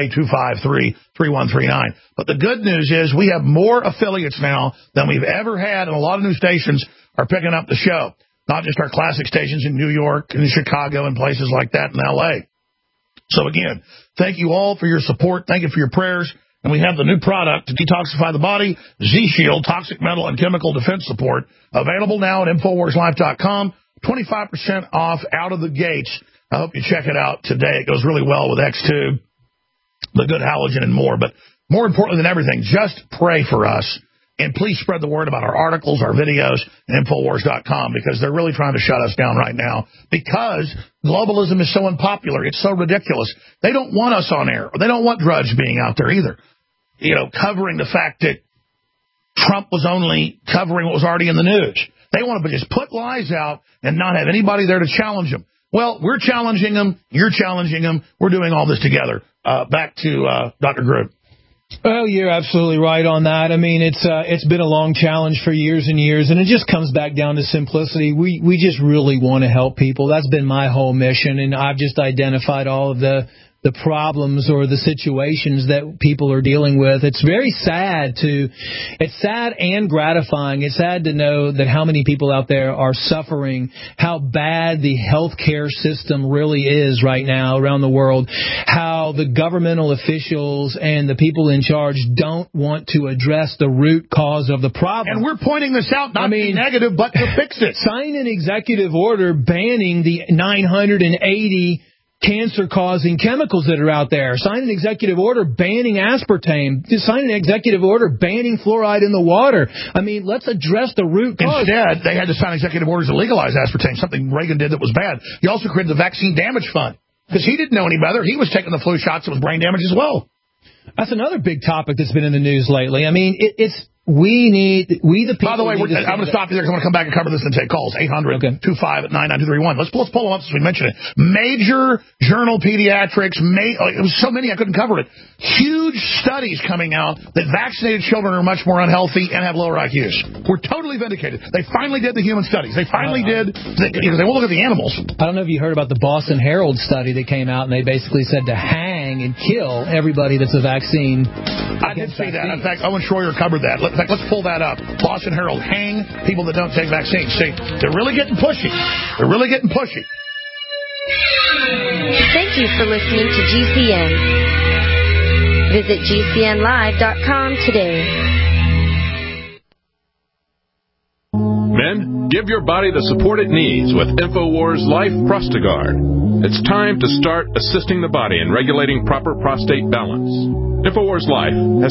D: 888-253-3139. But the good news is we have more affiliates now than we've ever had, and a lot of new stations are picking up the show, not just our classic stations in New York and Chicago and places like that in L.A. So, again, thank you all for your support. Thank you for your prayers. And we have the new product to detoxify the body, Z-Shield, toxic metal and chemical defense support, available now at InfoWarsLife.com. 25% off out of the gates. I hope you check it out today. It goes really well with X2, the good halogen, and more. But more importantly than everything, just pray for us. And please spread the word about our articles, our videos, and Infowars.com, because they're really trying to shut us down right now because globalism is so unpopular. It's so ridiculous. They don't want us on air. They don't want Drudge being out there either, covering the fact that Trump was only covering what was already in the news. They want to just put lies out and not have anybody there to challenge them. Well, we're challenging them. You're challenging them. We're doing all this together. Back to Dr. Grube.
H: Well, you're absolutely right on that. I mean, it's been a long challenge for years and years, and it just comes back down to simplicity. We just really want to help people. That's been my whole mission, and I've just identified all of the problems or the situations that people are dealing with. It's very sad it's sad and gratifying. It's sad to know that how many people out there are suffering, how bad the healthcare system really is right now around the world, how the governmental officials and the people in charge don't want to address the root cause of the problem.
D: And we're pointing this out, not to be negative, but to fix it.
H: Sign an executive order banning the 980 cancer-causing chemicals that are out there. Sign an executive order banning aspartame. Sign an executive order banning fluoride in the water. I mean, let's address the root cause.
D: Instead, they had to sign executive orders to legalize aspartame, something Reagan did that was bad. He also created the Vaccine Damage Fund because he didn't know any better. He was taking the flu shots. It was brain damage as well.
H: That's another big topic that's been in the news lately. I mean, we the people.
D: By the way, I'm going to stop you there because I'm going to come back and cover this and take calls. 800-259-9231. Let's pull them up since we mentioned it. Major Journal Pediatrics. It was so many I couldn't cover it. Huge studies coming out that vaccinated children are much more unhealthy and have lower IQs. We're totally vindicated. They finally did the human studies. They finally did. They won't look at the animals.
H: I don't know if you heard about the Boston Herald study that came out, and they basically said to hang and kill everybody that's a vaccine.
D: I did see that. In fact, Owen Schroyer covered that. In fact, let's pull that up. Boston Herald, hang people that don't take vaccines. See, they're really getting pushy. They're really getting pushy.
K: Thank you for listening to GCN. Visit GCNlive.com today.
J: Men, give your body the support it needs with InfoWars Life Prostagard. It's time to start assisting the body in regulating proper prostate balance. InfoWars Life has